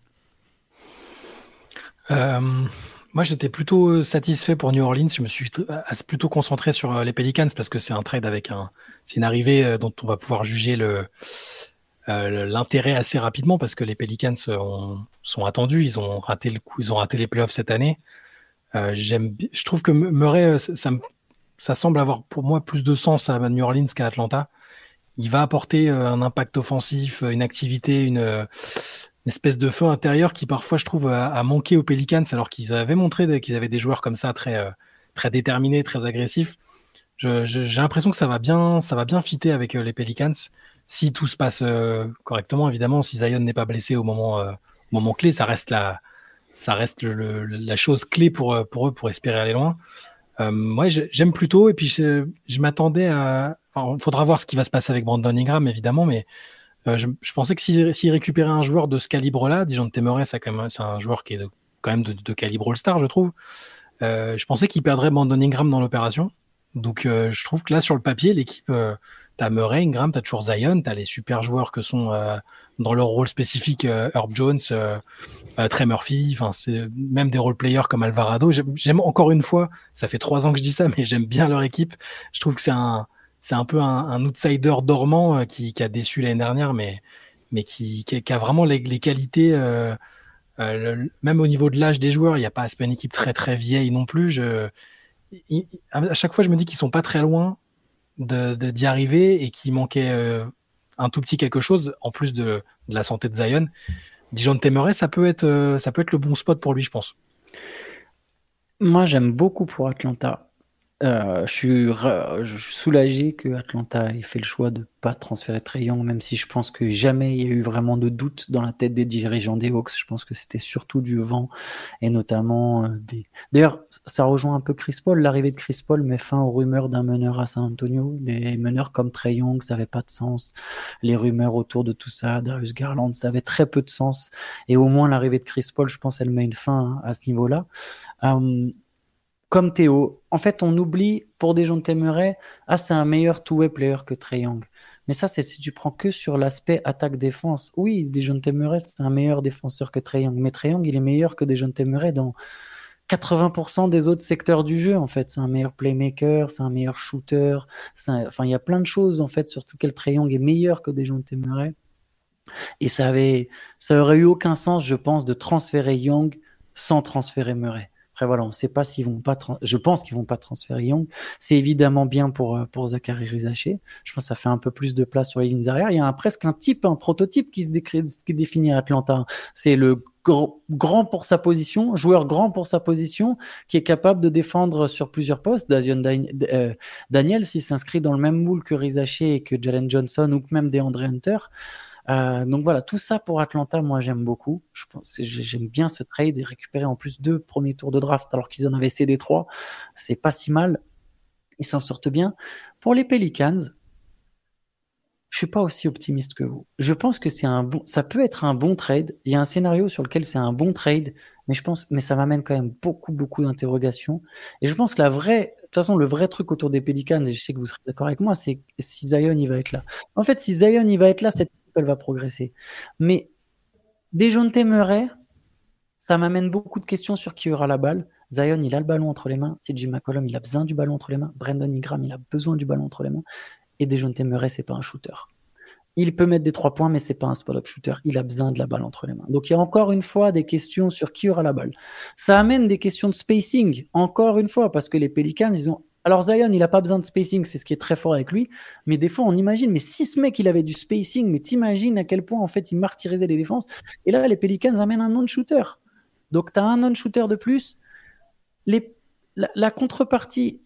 euh... Moi, j'étais plutôt satisfait pour New Orleans. Je me suis plutôt concentré sur les Pelicans parce que c'est un trade avec un, c'est une arrivée dont on va pouvoir juger le, euh, l'intérêt assez rapidement parce que les Pelicans ont, sont attendus. Ils ont raté le coup, ils ont raté les playoffs cette année. Euh, j'aime, je trouve que Murray, ça, ça, ça semble avoir pour moi plus de sens à New Orleans qu'à Atlanta. Il va apporter un impact offensif, une activité, une Une espèce de feu intérieur qui parfois je trouve a, a manqué aux Pelicans alors qu'ils avaient montré des, qu'ils avaient des joueurs comme ça très euh, très déterminés, très agressifs. Je, je, j'ai l'impression que ça va bien ça va bien fitter avec euh, les Pelicans si tout se passe euh, correctement évidemment. Si Zion n'est pas blessé au moment euh, au moment clé, ça reste la ça reste le, le, la chose clé pour pour eux pour espérer aller loin. Euh, moi j'aime plutôt et puis je, je m'attendais à enfin il faudra voir ce qui va se passer avec Brandon Ingram évidemment, mais Euh, je, je pensais que s'il si, si récupérait un joueur de ce calibre-là, DeJounte Murray, c'est quand même c'est un joueur qui est de, quand même de, de calibre All-Star, je trouve. Euh, je pensais qu'il perdrait Brandon Ingram dans l'opération. Donc, euh, je trouve que là, sur le papier, l'équipe, euh, t'as Murray, Ingram, t'as toujours Zion, t'as les super joueurs que sont euh, dans leur rôle spécifique, euh, Herb Jones, euh, euh, Trey Murphy, enfin, c'est même des role players comme Alvarado. J'aime, j'aime encore une fois, ça fait trois ans que je dis ça, mais j'aime bien leur équipe. Je trouve que c'est un C'est un peu un, un outsider dormant euh, qui, qui a déçu l'année dernière, mais, mais qui, qui, qui a vraiment les, les qualités, euh, euh, le, même au niveau de l'âge des joueurs, il n'y a pas, c'est pas une équipe très très vieille non plus. Je, il, à chaque fois, je me dis qu'ils sont pas très loin de, de, d'y arriver et qu'il manquait euh, un tout petit quelque chose en plus de, de la santé de Zion. DeJounte Murray, ça peut être, euh, ça peut être le bon spot pour lui, je pense.
Moi, j'aime beaucoup pour Atlanta. Euh, je, suis ra- je suis soulagé que Atlanta ait fait le choix de pas transférer Trae Young, même si je pense que jamais il y a eu vraiment de doute dans la tête des dirigeants des Hawks. Je pense que c'était surtout du vent et notamment euh, des. D'ailleurs, ça rejoint un peu Chris Paul. L'arrivée de Chris Paul met fin aux rumeurs d'un meneur à San Antonio. Les meneurs comme Trae Young, ça avait pas de sens. Les rumeurs autour de tout ça, Darius Garland, ça avait très peu de sens. Et au moins l'arrivée de Chris Paul, je pense, elle met une fin à ce niveau-là. Euh, Comme Théo, en fait, on oublie pour DeJounte Murray, ah, c'est un meilleur two-way player que Trae Young. Mais ça, c'est si tu prends que sur l'aspect attaque-défense. Oui, DeJounte Murray, c'est un meilleur défenseur que Trae Young. Mais Trae Young, il est meilleur que DeJounte Murray dans quatre-vingts pour cent des autres secteurs du jeu, en fait. C'est un meilleur playmaker, c'est un meilleur shooter. C'est un... Enfin, il y a plein de choses, en fait, sur lesquelles Trae Young est meilleur que DeJounte Murray. Et ça avait, ça aurait eu aucun sens, je pense, de transférer Young sans transférer Murray. Après, voilà, on ne sait pas s'ils vont pas. Tra- Je pense qu'ils vont pas transférer Young. C'est évidemment bien pour pour Zachary Rizaché. Je pense que ça fait un peu plus de place sur les lignes arrière. Il y a un, presque un type, un prototype qui se décrit, qui définit à Atlanta. C'est le gr- grand pour sa position, joueur grand pour sa position, qui est capable de défendre sur plusieurs postes. Dazion Dan- euh, Daniel, s'il s'inscrit dans le même moule que Rizaché et que Jalen Johnson ou que même DeAndre Hunter. Euh, donc voilà, tout ça pour Atlanta, moi j'aime beaucoup. Je pense, j'aime bien ce trade et récupérer en plus deux premiers tours de draft alors qu'ils en avaient cédé trois. C'est pas si mal. Ils s'en sortent bien. Pour les Pelicans, je suis pas aussi optimiste que vous. Je pense que c'est un bon, ça peut être un bon trade. Il y a un scénario sur lequel c'est un bon trade, mais je pense, mais ça m'amène quand même beaucoup, beaucoup d'interrogations. Et je pense que la vraie, de toute façon, le vrai truc autour des Pelicans, et je sais que vous serez d'accord avec moi, c'est si Zion il va être là. En fait, si Zion il va être là, cette elle va progresser. Mais DeJounte Murray, ça m'amène beaucoup de questions sur qui aura la balle. Zion, il a le ballon entre les mains. C J McCollum, il a besoin du ballon entre les mains. Brandon Ingram, il a besoin du ballon entre les mains. Et DeJounte Murray, c'est pas un shooter. Il peut mettre des trois points, mais c'est pas un spot-up shooter. Il a besoin de la balle entre les mains. Donc il y a encore une fois des questions sur qui aura la balle. Ça amène des questions de spacing, encore une fois, parce que les Pelicans, ils ont Alors Zion, il n'a pas besoin de spacing, c'est ce qui est très fort avec lui. Mais des fois, on imagine, mais si ce mec, il avait du spacing, mais t'imagines à quel point, en fait, il martyrisait les défenses. Et là, les Pelicans amènent un non-shooter. Donc, tu as un non-shooter de plus. Les... La, la contrepartie,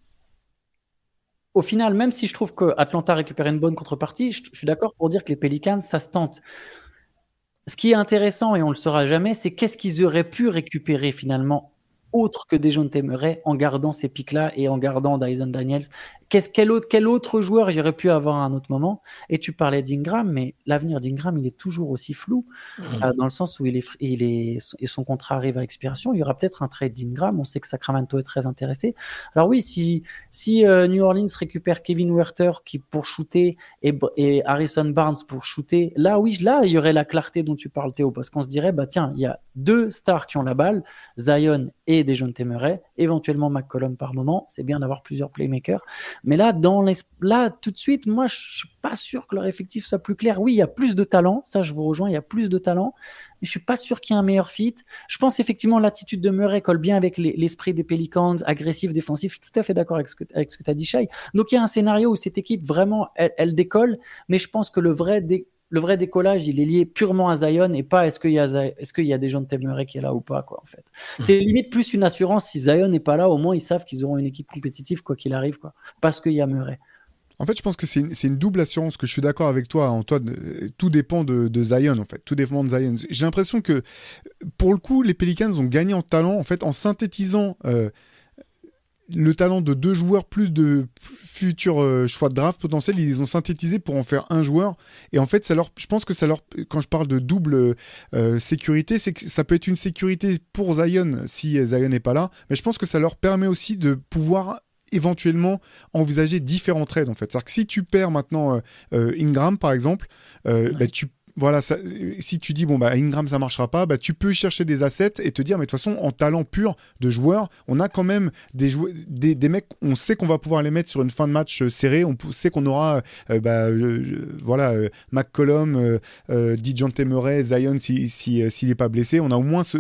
au final, même si je trouve que Atlanta récupère une bonne contrepartie, je, je suis d'accord pour dire que les Pelicans, ça se tente. Ce qui est intéressant, et on ne le saura jamais, c'est qu'est-ce qu'ils auraient pu récupérer finalement autre que DeJounte Murray en gardant ces pics-là et en gardant Dyson Daniels. Qu'est-ce, quel, autre, quel autre joueur il aurait pu avoir à un autre moment? Et tu parlais d'Ingram, mais l'avenir d'Ingram, il est toujours aussi flou, mmh. euh, dans le sens où il est, il est, et son contrat arrive à expiration. Il y aura peut-être un trade d'Ingram. On sait que Sacramento est très intéressé. Alors oui, si, si euh, New Orleans récupère Kevin Huerter qui, pour shooter et, et Harrison Barnes pour shooter, là, oui, là, il y aurait la clarté dont tu parles, Théo, parce qu'on se dirait, bah tiens, il y a deux stars qui ont la balle, Zion et DeJounte Murray, éventuellement McCollum par moment. C'est bien d'avoir plusieurs playmakers. Mais là, dans les... là, tout de suite, moi, je suis pas sûr que leur effectif soit plus clair. Oui, il y a plus de talent. Ça, je vous rejoins. Il y a plus de talent. Mais je suis pas sûr qu'il y ait un meilleur fit. Je pense effectivement l'attitude de Murray colle bien avec les, l'esprit des Pelicans, agressif, défensif. Je suis tout à fait d'accord avec ce que, avec ce que tu as dit, Shai. Donc, il y a un scénario où cette équipe, vraiment, elle, elle décolle. Mais je pense que le vrai dé... le vrai décollage, il est lié purement à Zion et pas est-ce qu'il y a, est-ce qu'il y a des gens de Murray qui est là ou pas, quoi, en fait. Mmh. C'est limite plus une assurance. Si Zion n'est pas là, au moins ils savent qu'ils auront une équipe compétitive, quoi qu'il arrive, quoi. Parce qu'il y a Murray.
En fait, je pense que c'est une, c'est une double assurance, que je suis d'accord avec toi, Antoine. Tout dépend de, de Zion, en fait. Tout dépend de Zion. J'ai l'impression que, pour le coup, les Pelicans ont gagné en talent, en fait, en synthétisant euh, le talent de deux joueurs plus de futurs euh, choix de draft potentiels. Ils les ont synthétisés pour en faire un joueur. Et en fait, ça leur, je pense que ça leur, quand je parle de double euh, sécurité, c'est que ça peut être une sécurité pour Zion si Zion n'est pas là. Mais je pense que ça leur permet aussi de pouvoir éventuellement envisager différents trades, en fait. C'est-à-dire que si tu perds maintenant euh, euh, Ingram, par exemple, euh, ouais. bah, tu Voilà, ça, si tu dis, bon, bah, Ingram, ça marchera pas, bah, tu peux chercher des assets et te dire, mais de toute façon, en talent pur de joueur, on a quand même des, jou- des, des mecs, on sait qu'on va pouvoir les mettre sur une fin de match euh, serrée, on p- sait qu'on aura, euh, bah, euh, voilà, euh, McCollum, euh, euh, DeJounte Murray, Zion, si, si, euh, s'il n'est pas blessé, on a au moins ce, ce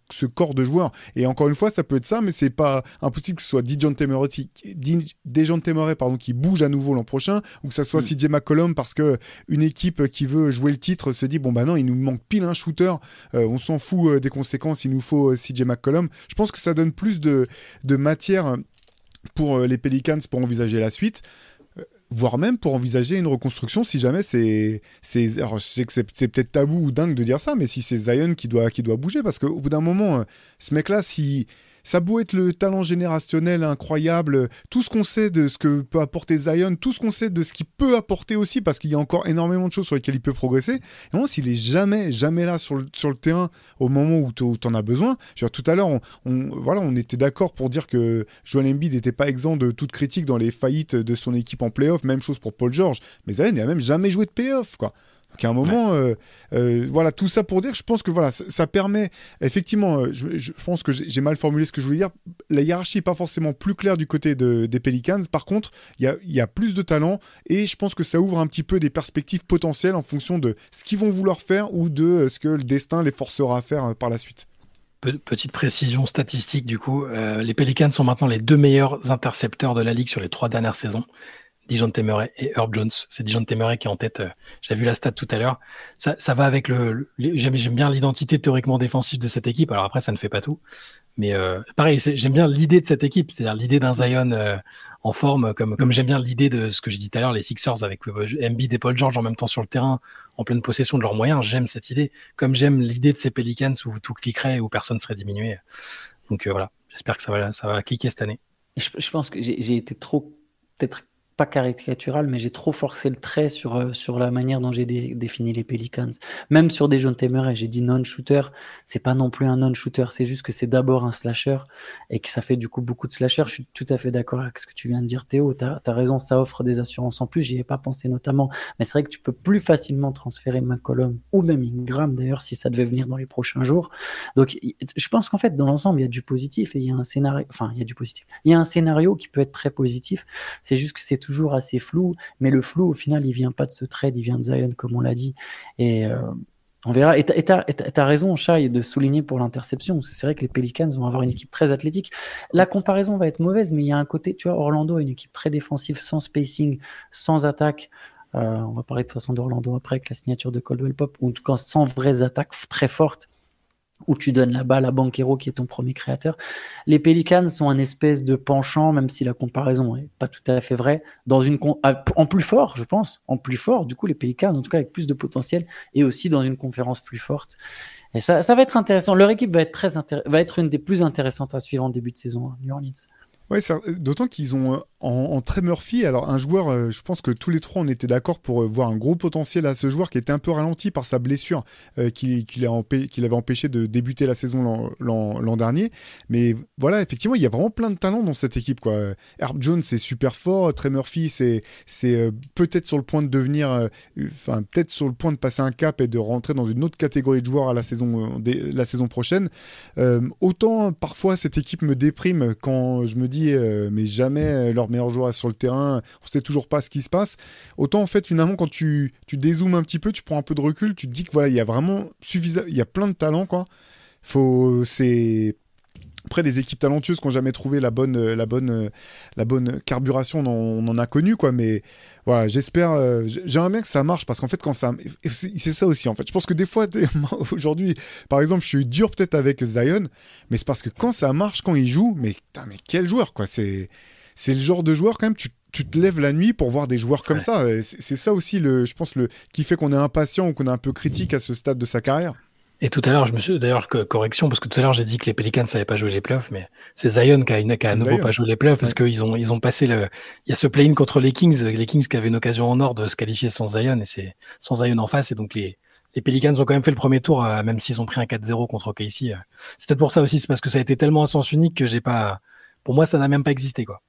ce corps de joueurs. Et encore une fois, ça peut être ça, mais c'est pas impossible que ce soit Dejounte Murray, Dejounte Murray pardon, qui bouge à nouveau l'an prochain, ou que ça soit mm. C J McCollum, parce que une équipe qui veut jouer le titre se dit bon bah non, il nous manque pile un shooter, euh, on s'en fout euh, des conséquences, il nous faut euh, C J McCollum. Je pense que ça donne plus de, de matière pour euh, les Pelicans pour envisager la suite, voire même pour envisager une reconstruction si jamais c'est... c'est alors je sais que c'est, c'est peut-être tabou ou dingue de dire ça, mais si c'est Zion qui doit, qui doit bouger, parce qu'au bout d'un moment, euh, ce mec-là, si... ça a beau être le talent générationnel incroyable, tout ce qu'on sait de ce que peut apporter Zion, tout ce qu'on sait de ce qu'il peut apporter aussi, parce qu'il y a encore énormément de choses sur lesquelles il peut progresser, et bon, s'il est jamais, jamais là sur le, sur le terrain au moment où tu en as besoin, je veux dire, tout à l'heure, on, on, voilà, on était d'accord pour dire que Joel Embiid n'était pas exempt de toute critique dans les faillites de son équipe en play-off, même chose pour Paul George, mais Zion n'a même jamais joué de play-off, quoi. Donc à un moment, ouais. euh, euh, voilà, tout ça pour dire, je pense que voilà, ça, ça permet, effectivement, euh, je, je pense que j'ai, j'ai mal formulé ce que je voulais dire, la hiérarchie n'est pas forcément plus claire du côté de, des Pelicans, par contre, il y a, y a plus de talent, et je pense que ça ouvre un petit peu des perspectives potentielles en fonction de ce qu'ils vont vouloir faire ou de ce que le destin les forcera à faire euh, par la suite.
Petite précision statistique du coup, euh, les Pelicans sont maintenant les deux meilleurs intercepteurs de la ligue sur les trois dernières saisons. Dejounte Murray et Herb Jones. C'est Dejounte Murray qui est en tête. Euh, J'avais vu la stat tout à l'heure. Ça, ça va avec le. le j'aime, j'aime bien l'identité théoriquement défensive de cette équipe. Alors après, ça ne fait pas tout. Mais euh, pareil, c'est, j'aime bien l'idée de cette équipe, c'est-à-dire l'idée d'un Zion euh, en forme, comme, comme j'aime bien l'idée de ce que j'ai dit tout à l'heure, les Sixers avec euh, Embiid et Paul George en même temps sur le terrain, en pleine possession de leurs moyens. J'aime cette idée. Comme j'aime l'idée de ces Pelicans où tout cliquerait et où personne serait diminué. Donc euh, voilà, j'espère que ça va, ça va cliquer cette année.
Je, je pense que j'ai, j'ai été trop, peut-être pas caricatural, mais j'ai trop forcé le trait sur, euh, sur la manière dont j'ai dé- défini les Pelicans. Même sur Dejounte Murray, j'ai dit non-shooter, c'est pas non plus un non-shooter, c'est juste que c'est d'abord un slasher et que ça fait du coup beaucoup de slashers. Je suis tout à fait d'accord avec ce que tu viens de dire, Théo, t'as, t'as raison, ça offre des assurances en plus, j'y ai pas pensé notamment, mais c'est vrai que tu peux plus facilement transférer McCollum ou même Ingram d'ailleurs si ça devait venir dans les prochains jours. Donc je pense qu'en fait dans l'ensemble il y a du positif et il y a un scénario, enfin il y a du positif, il y a un scénario qui peut être très positif, c'est juste que c'est toujours assez flou, mais le flou au final il vient pas de ce trade, il vient de Zion comme on l'a dit, et euh, on verra. Et t'as, et t'as, t'as raison Shai de souligner pour l'interception, c'est vrai que les Pelicans vont avoir une équipe très athlétique, la comparaison va être mauvaise, mais il y a un côté, tu vois, Orlando a une équipe très défensive, sans spacing, sans attaque. Euh, on va parler de toute façon d'Orlando après avec la signature de Caldwell Pope, ou en tout cas sans vraies attaques très fortes où tu donnes la balle à Banchero qui est ton premier créateur. Les Pelicans sont un espèce de penchant, même si la comparaison n'est pas tout à fait vraie, dans une con- en plus fort, je pense, en plus fort, du coup les Pelicans, en tout cas avec plus de potentiel, et aussi dans une conférence plus forte. Et ça, ça va être intéressant. Leur équipe va être, très intér- va être une des plus intéressantes à suivre en début de saison à New Orleans.
Ouais, d'autant qu'ils ont en, en Trey Murphy, alors un joueur, euh, je pense que tous les trois on était d'accord pour euh, voir un gros potentiel à ce joueur qui était un peu ralenti par sa blessure euh, qui, qui, l'a empê- qui l'avait empêché de débuter la saison l'an, l'an, l'an dernier. Mais voilà, effectivement, il y a vraiment plein de talents dans cette équipe, quoi. Herb Jones, c'est super fort. Trey Murphy, c'est, c'est euh, peut-être sur le point de devenir, enfin euh, peut-être sur le point de passer un cap et de rentrer dans une autre catégorie de joueurs à la saison, euh, la saison prochaine. Euh, autant parfois cette équipe me déprime quand je me dis Euh, mais jamais euh, leur meilleur joueur est sur le terrain, on sait toujours pas ce qui se passe. Autant en fait finalement quand tu, tu dézoomes un petit peu, tu prends un peu de recul, tu te dis que voilà, il y a vraiment suffisant, il y a plein de talents quoi. Faut, c'est après des équipes talentueuses qui n'ont jamais trouvé la bonne, la bonne, la bonne carburation, on en, on en a connu quoi. Mais voilà, j'espère, euh, j'aimerais bien que ça marche parce qu'en fait quand ça, c'est, c'est ça aussi en fait. Je pense que des fois aujourd'hui, par exemple, je suis dur peut-être avec Zion, mais c'est parce que quand ça marche, quand il joue, mais putain, mais quel joueur quoi. C'est, c'est le genre de joueur quand même. Tu tu te lèves la nuit pour voir des joueurs comme ouais. ça. C'est, c'est ça aussi le, je pense le, qui fait qu'on est impatient ou qu'on est un peu critique à ce stade de sa carrière.
Et tout à l'heure, je me suis d'ailleurs correction parce que tout à l'heure j'ai dit que les Pelicans ne savaient pas jouer les playoffs, mais c'est Zion qui a, une, qui a à nouveau Zion. pas joué les playoffs parce ouais. qu'ils ont ils ont passé le. Il y a ce play-in contre les Kings, les Kings qui avaient une occasion en or de se qualifier sans Zion et c'est sans Zion en face et donc les les Pelicans ont quand même fait le premier tour euh, même s'ils ont pris un quatre zéro contre O K C. Euh. C'est peut-être pour ça aussi, c'est parce que ça a été tellement à sens unique que j'ai pas. Pour moi, ça n'a même pas existé quoi.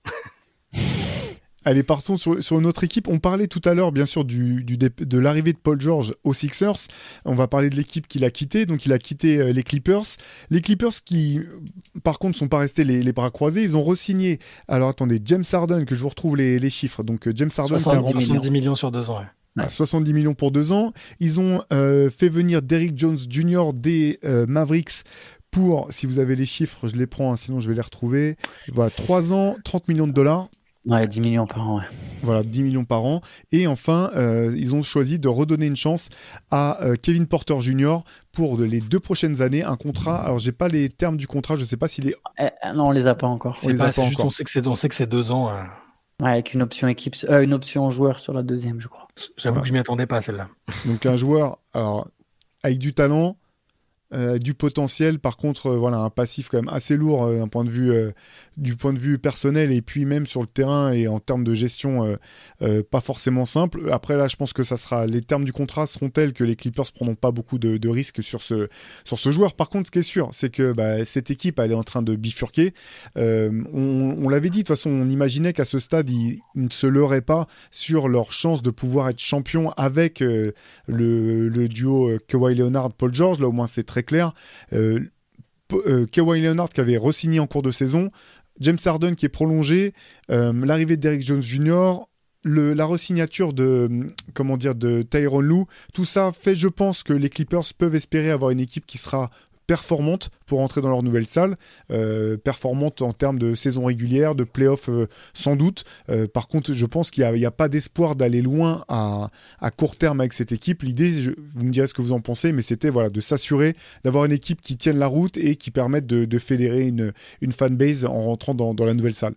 Allez, partons sur, sur une autre équipe. On parlait tout à l'heure, bien sûr, du, du, de l'arrivée de Paul George aux Sixers. On va parler de l'équipe qu'il a quittée. Donc, il a quitté euh, les Clippers. Les Clippers qui, par contre, ne sont pas restés les, les bras croisés. Ils ont re-signé. Alors, attendez, James Harden, que je vous retrouve les, les chiffres. Donc, James Harden...
soixante-dix millions sur deux ans, ouais.
Ouais. soixante-dix millions pour deux ans. Ils ont euh, fait venir Derrick Jones junior des euh, Mavericks pour, si vous avez les chiffres, je les prends, hein, sinon je vais les retrouver. Voilà, trois ans, trente millions de dollars.
Ouais, dix millions par an, ouais.
Voilà, dix millions par an. Et enfin, euh, ils ont choisi de redonner une chance à euh, Kevin Porter Junior pour de, les deux prochaines années, un contrat. Alors, j'ai pas les termes du contrat, je sais pas s'il est...
Eh, non, on les a pas encore.
C'est pas, c'est juste, on sait que c'est, on sait que c'est deux ans. Euh...
Ouais, avec une option équipe, euh, une option joueur sur la deuxième, je crois.
J'avoue voilà. que je m'y attendais pas à celle-là.
Donc un joueur, alors avec du talent, euh, du potentiel. Par contre, euh, voilà, un passif quand même assez lourd euh, d'un point de vue, euh, du point de vue personnel et puis même sur le terrain et en termes de gestion, euh, euh, pas forcément simple. Après là, je pense que ça sera, les termes du contrat seront tels que les Clippers prendront pas beaucoup de, de risques sur ce sur ce joueur. Par contre, ce qui est sûr, c'est que bah, cette équipe, elle est en train de bifurquer. Euh, on, on l'avait dit, de toute façon, on imaginait qu'à ce stade, ils, ils ne se leurraient pas sur leur chance de pouvoir être champion avec euh, le, le duo euh, Kawhi Leonard, Paul George. Là, au moins, c'est très clair. Euh, euh, Kawhi Leonard qui avait re-signé en cours de saison, James Harden qui est prolongé, euh, l'arrivée de Derrick Jones junior, le, la re-signature de, comment dire, de Tyronn Lue, tout ça fait, je pense, que les Clippers peuvent espérer avoir une équipe qui sera performante pour entrer dans leur nouvelle salle, euh, performante en termes de saison régulière, de play-off euh, sans doute. Euh, par contre, je pense qu'il n'y a, a pas d'espoir d'aller loin à, à court terme avec cette équipe. L'idée, je, vous me direz ce que vous en pensez, mais c'était voilà, de s'assurer d'avoir une équipe qui tienne la route et qui permette de, de fédérer une, une fanbase en rentrant dans, dans la nouvelle salle.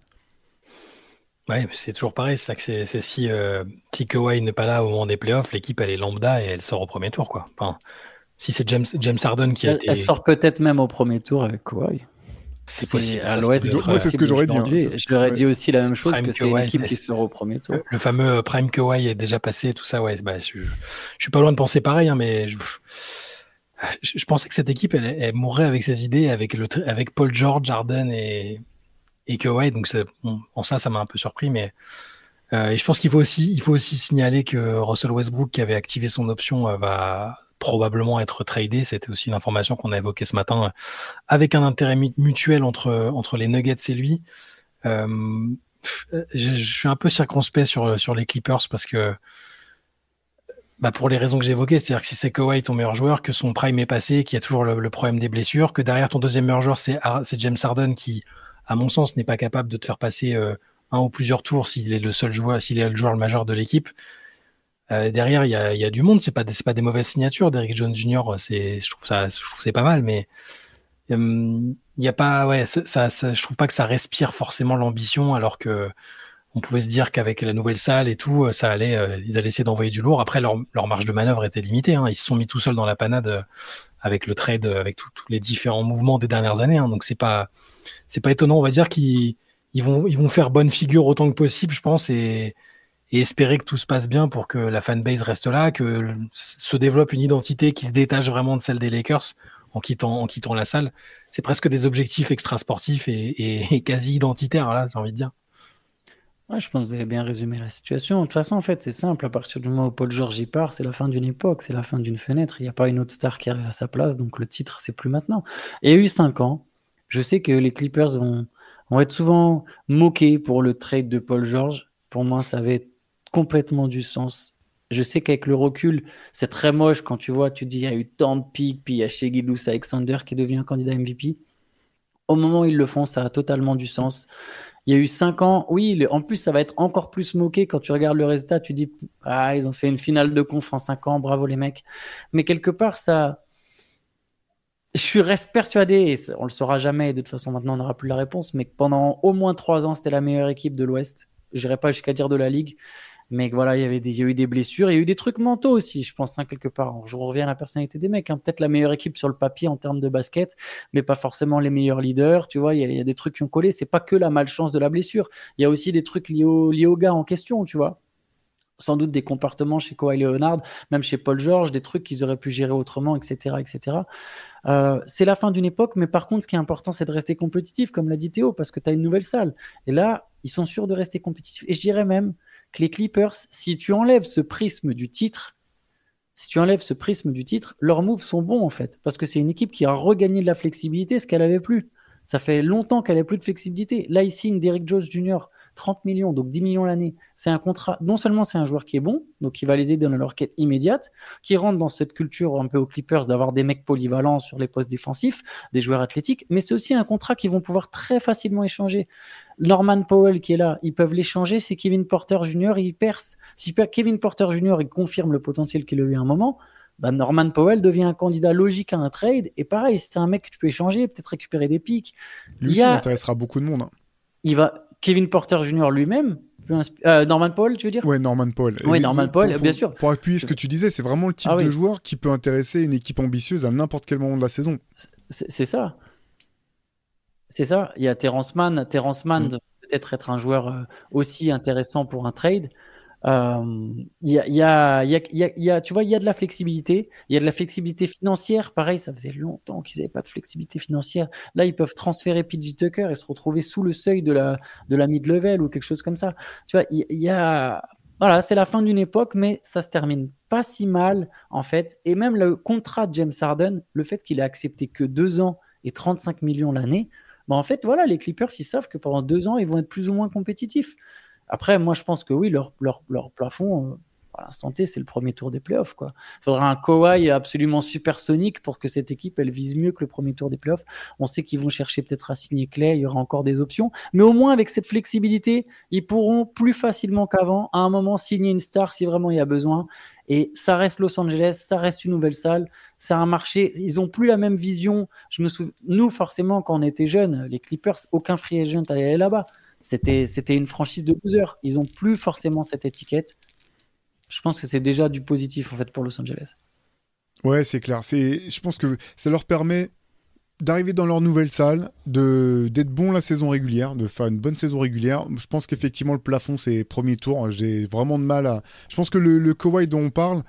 Ouais, c'est toujours pareil. C'est, là que c'est, c'est si, euh, si Kawhi n'est pas là au moment des playoffs, l'équipe elle est lambda et elle sort au premier tour, quoi. Enfin, si c'est James, James Harden qui a
elle,
été...
Elle sort peut-être même au premier tour avec Kawhi.
C'est, c'est possible.
À l'Ouest,
c'est, moi, c'est ce que j'aurais dit. Hein.
Je leur ai dit aussi la même chose,
Prime
que c'est
Kawhi,
une équipe
c'est,
qui sort au premier tour.
Le, le fameux Prime Kawhi est déjà passé, tout ça, ouais. Bah, je, je suis pas loin de penser pareil, hein, mais je, je, je pensais que cette équipe, elle, elle mourrait avec ses idées, avec, le, avec Paul George, Harden et, et Kawhi. Donc, c'est, bon, en ça, ça m'a un peu surpris, mais... Euh, et je pense qu'il faut aussi, il faut aussi signaler que Russell Westbrook, qui avait activé son option, euh, va probablement être tradé. C'était aussi une information qu'on a évoquée ce matin, euh, avec un intérêt mutuel entre entre les Nuggets et lui. Euh, je, je suis un peu circonspect sur sur les Clippers parce que, bah pour les raisons que j'ai évoquées, c'est-à-dire que si c'est Kawhi ton meilleur joueur, que son prime est passé, qu'il y a toujours le, le problème des blessures, que derrière ton deuxième meilleur joueur c'est c'est James Harden qui, à mon sens, n'est pas capable de te faire passer euh, un ou plusieurs tours s'il est le seul joueur, s'il est le joueur le majeur de l'équipe. Euh, derrière, il y a, y a du monde. C'est pas, des, c'est pas des mauvaises signatures. Derrick Jones junior, c'est, je trouve ça, je trouve que c'est pas mal, mais il euh, y a pas, ouais, ça, ça, ça, je trouve pas que ça respire forcément l'ambition, alors que on pouvait se dire qu'avec la nouvelle salle et tout, ça allait, euh, ils allaient essayer d'envoyer du lourd. Après, leur, leur marge de manœuvre était limitée. Hein. Ils se sont mis tout seuls dans la panade euh, avec le trade, avec tous les différents mouvements des dernières années. Hein. Donc c'est pas, c'est pas étonnant. On va dire qu'ils Ils vont, ils vont faire bonne figure autant que possible, je pense, et, et espérer que tout se passe bien pour que la fanbase reste là, que se développe une identité qui se détache vraiment de celle des Lakers en quittant, en quittant la salle. C'est presque des objectifs extrasportifs et, et, et quasi identitaires, là, j'ai envie de dire.
Ouais, je pense que vous avez bien résumé la situation. De toute façon, en fait, c'est simple. À partir du moment où Paul George y part, c'est la fin d'une époque, c'est la fin d'une fenêtre. Il n'y a pas une autre star qui arrive à sa place, donc le titre, c'est plus maintenant. Et il y a eu cinq ans. Je sais que les Clippers vont... On va être souvent moqué pour le trade de Paul George. Pour moi, ça avait complètement du sens. Je sais qu'avec le recul, c'est très moche quand tu vois, tu te dis, il y a eu tant de pics, puis il y a Shai Gilgeous-Alexander qui devient candidat M V P. Au moment où ils le font, ça a totalement du sens. Il y a eu cinq ans. Oui, en plus, ça va être encore plus moqué quand tu regardes le résultat. Tu dis, ah, ils ont fait une finale de conf en cinq ans, bravo les mecs. Mais quelque part, ça... Je suis reste persuadé, et on le saura jamais, et de toute façon maintenant on n'aura plus la réponse, mais que pendant au moins trois ans c'était la meilleure équipe de l'Ouest. Je n'irai pas jusqu'à dire de la Ligue, mais que voilà, il y avait des, il y a eu des blessures, il y a eu des trucs mentaux aussi, je pense, hein, quelque part. Je reviens à la personnalité des mecs, hein. Peut-être la meilleure équipe sur le papier en termes de basket, mais pas forcément les meilleurs leaders. Tu vois, il y, a, il y a des trucs qui ont collé. C'est pas que la malchance de la blessure, il y a aussi des trucs liés au, liés au gars en question, tu vois. Sans doute des comportements chez Kawhi Leonard, même chez Paul George, des trucs qu'ils auraient pu gérer autrement, et cetera, et cetera. Euh, c'est la fin d'une époque, mais par contre, ce qui est important, c'est de rester compétitif, comme l'a dit Théo, parce que tu as une nouvelle salle. Et là, ils sont sûrs de rester compétitifs. Et je dirais même que les Clippers, si tu enlèves ce prisme du titre, si tu enlèves ce prisme du titre, leurs moves sont bons, en fait, parce que c'est une équipe qui a regagné de la flexibilité, ce qu'elle n'avait plus. Ça fait longtemps qu'elle n'a plus de flexibilité. Là, ils signent Derrick Jones junior trente millions, donc dix millions l'année. C'est un contrat, non seulement c'est un joueur qui est bon, donc il va les aider dans leur quête immédiate, qui rentre dans cette culture un peu aux Clippers d'avoir des mecs polyvalents sur les postes défensifs, des joueurs athlétiques, mais c'est aussi un contrat qu'ils vont pouvoir très facilement échanger. Norman Powell qui est là, ils peuvent l'échanger si Kevin Porter Junior il perce. Si Kevin Porter Junior il confirme le potentiel qu'il a eu à un moment, bah Norman Powell devient un candidat logique à un trade. Et pareil, c'est un mec que tu peux échanger, peut-être récupérer des pics.
Lui aussi, il, a... il intéressera beaucoup de monde. Hein.
Il va... Kevin Porter Junior lui-même, peut insp... euh, Norman Powell, tu veux dire ?
Ouais, Norman Powell.
Oui, Norman
pour,
Powell,
pour,
bien sûr.
Pour appuyer ce que tu disais, c'est vraiment le type ah, de oui. joueur qui peut intéresser une équipe ambitieuse à n'importe quel moment de la saison.
C'est, c'est ça. C'est ça. Il y a Terrence Mann. Terrence Mann mmh. peut-être être un joueur euh, aussi intéressant pour un trade. Euh, il y a, il y a, il y a, il y a, il y a, tu vois, il y a de la flexibilité. Il y a de la flexibilité financière. Pareil, ça faisait longtemps qu'ils n'avaient pas de flexibilité financière. Là, ils peuvent transférer P J Tucker et se retrouver sous le seuil de la, de la mid-level ou quelque chose comme ça. Tu vois, il, il y a... Voilà, c'est la fin d'une époque, mais ça se termine pas si mal, en fait. Et même le contrat de James Harden, le fait qu'il ait accepté que deux ans et trente-cinq millions l'année, bah en fait, voilà, les Clippers, ils savent que pendant deux ans, ils vont être plus ou moins compétitifs. Après, moi, je pense que oui, leur, leur, leur plafond, euh, à l'instant T, c'est le premier tour des playoffs, quoi. Il faudra un Kawhi absolument supersonique pour que cette équipe, elle vise mieux que le premier tour des playoffs. On sait qu'ils vont chercher peut-être à signer Clay, il y aura encore des options. Mais au moins, avec cette flexibilité, ils pourront plus facilement qu'avant, à un moment, signer une star si vraiment il y a besoin. Et ça reste Los Angeles, ça reste une nouvelle salle, c'est un marché. Ils n'ont plus la même vision. Je me souviens, nous, forcément, quand on était jeunes, les Clippers, aucun free agent allait là-bas. C'était, c'était une franchise de losers. Ils n'ont plus forcément cette étiquette. Je pense que c'est déjà du positif en fait pour Los Angeles.
Ouais, c'est clair. C'est, je pense que ça leur permet d'arriver dans leur nouvelle salle, de, d'être bon la saison régulière, de faire une bonne saison régulière. Je pense qu'effectivement, le plafond, c'est premier tour. J'ai vraiment de mal à... Je pense que le, le Kawhi dont on parle,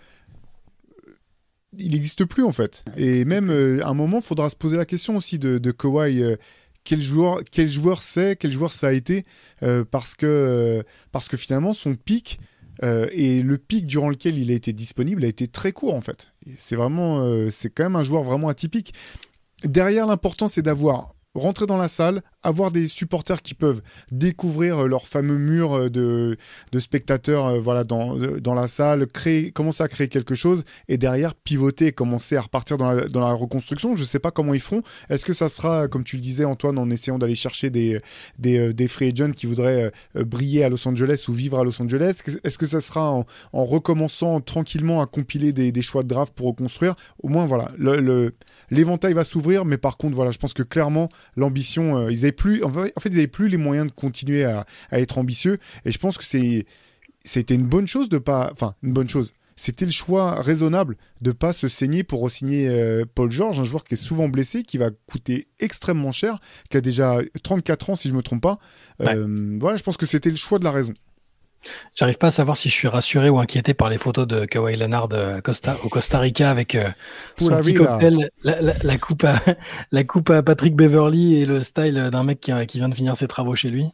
il n'existe plus en fait. Et même, euh, à un moment, il faudra se poser la question aussi de, de Kawhi... Euh, Quel joueur, quel joueur c'est, quel joueur ça a été, euh, parce, que, euh, parce que finalement, son pic euh, et le pic durant lequel il a été disponible a été très court en fait. C'est, vraiment, euh, c'est quand même un joueur vraiment atypique. Derrière, l'important, c'est d'avoir rentrer dans la salle, avoir des supporters qui peuvent découvrir leur fameux mur de, de spectateurs euh, voilà, dans, dans la salle, créer, commencer à créer quelque chose et derrière pivoter, commencer à repartir dans la, dans la reconstruction. Je ne sais pas comment ils feront. Est-ce que ça sera, comme tu le disais Antoine, en essayant d'aller chercher des, des, des free agents qui voudraient euh, briller à Los Angeles ou vivre à Los Angeles? Est-ce que ça sera en, en recommençant tranquillement à compiler des, des choix de draft pour reconstruire? Au moins, voilà, le, le, l'éventail va s'ouvrir, mais par contre, voilà, je pense que clairement, l'ambition, euh, ils avaient plus, en fait, en fait, ils n'avaient plus les moyens de continuer à, à être ambitieux. Et je pense que c'est, c'était une bonne chose de pas, enfin, une bonne chose. C'était le choix raisonnable de pas se saigner pour re-signer euh, Paul George, un joueur qui est souvent blessé, qui va coûter extrêmement cher, qui a déjà trente-quatre ans si je me trompe pas. Euh, ouais. Voilà, je pense que c'était le choix de la raison.
J'arrive pas à savoir si je suis rassuré ou inquiété par les photos de Kawhi Leonard Costa, au Costa Rica avec euh, son petit cocktail, la, la, la, coupe à, la coupe à Patrick Beverley et le style d'un mec qui, qui vient de finir ses travaux chez lui.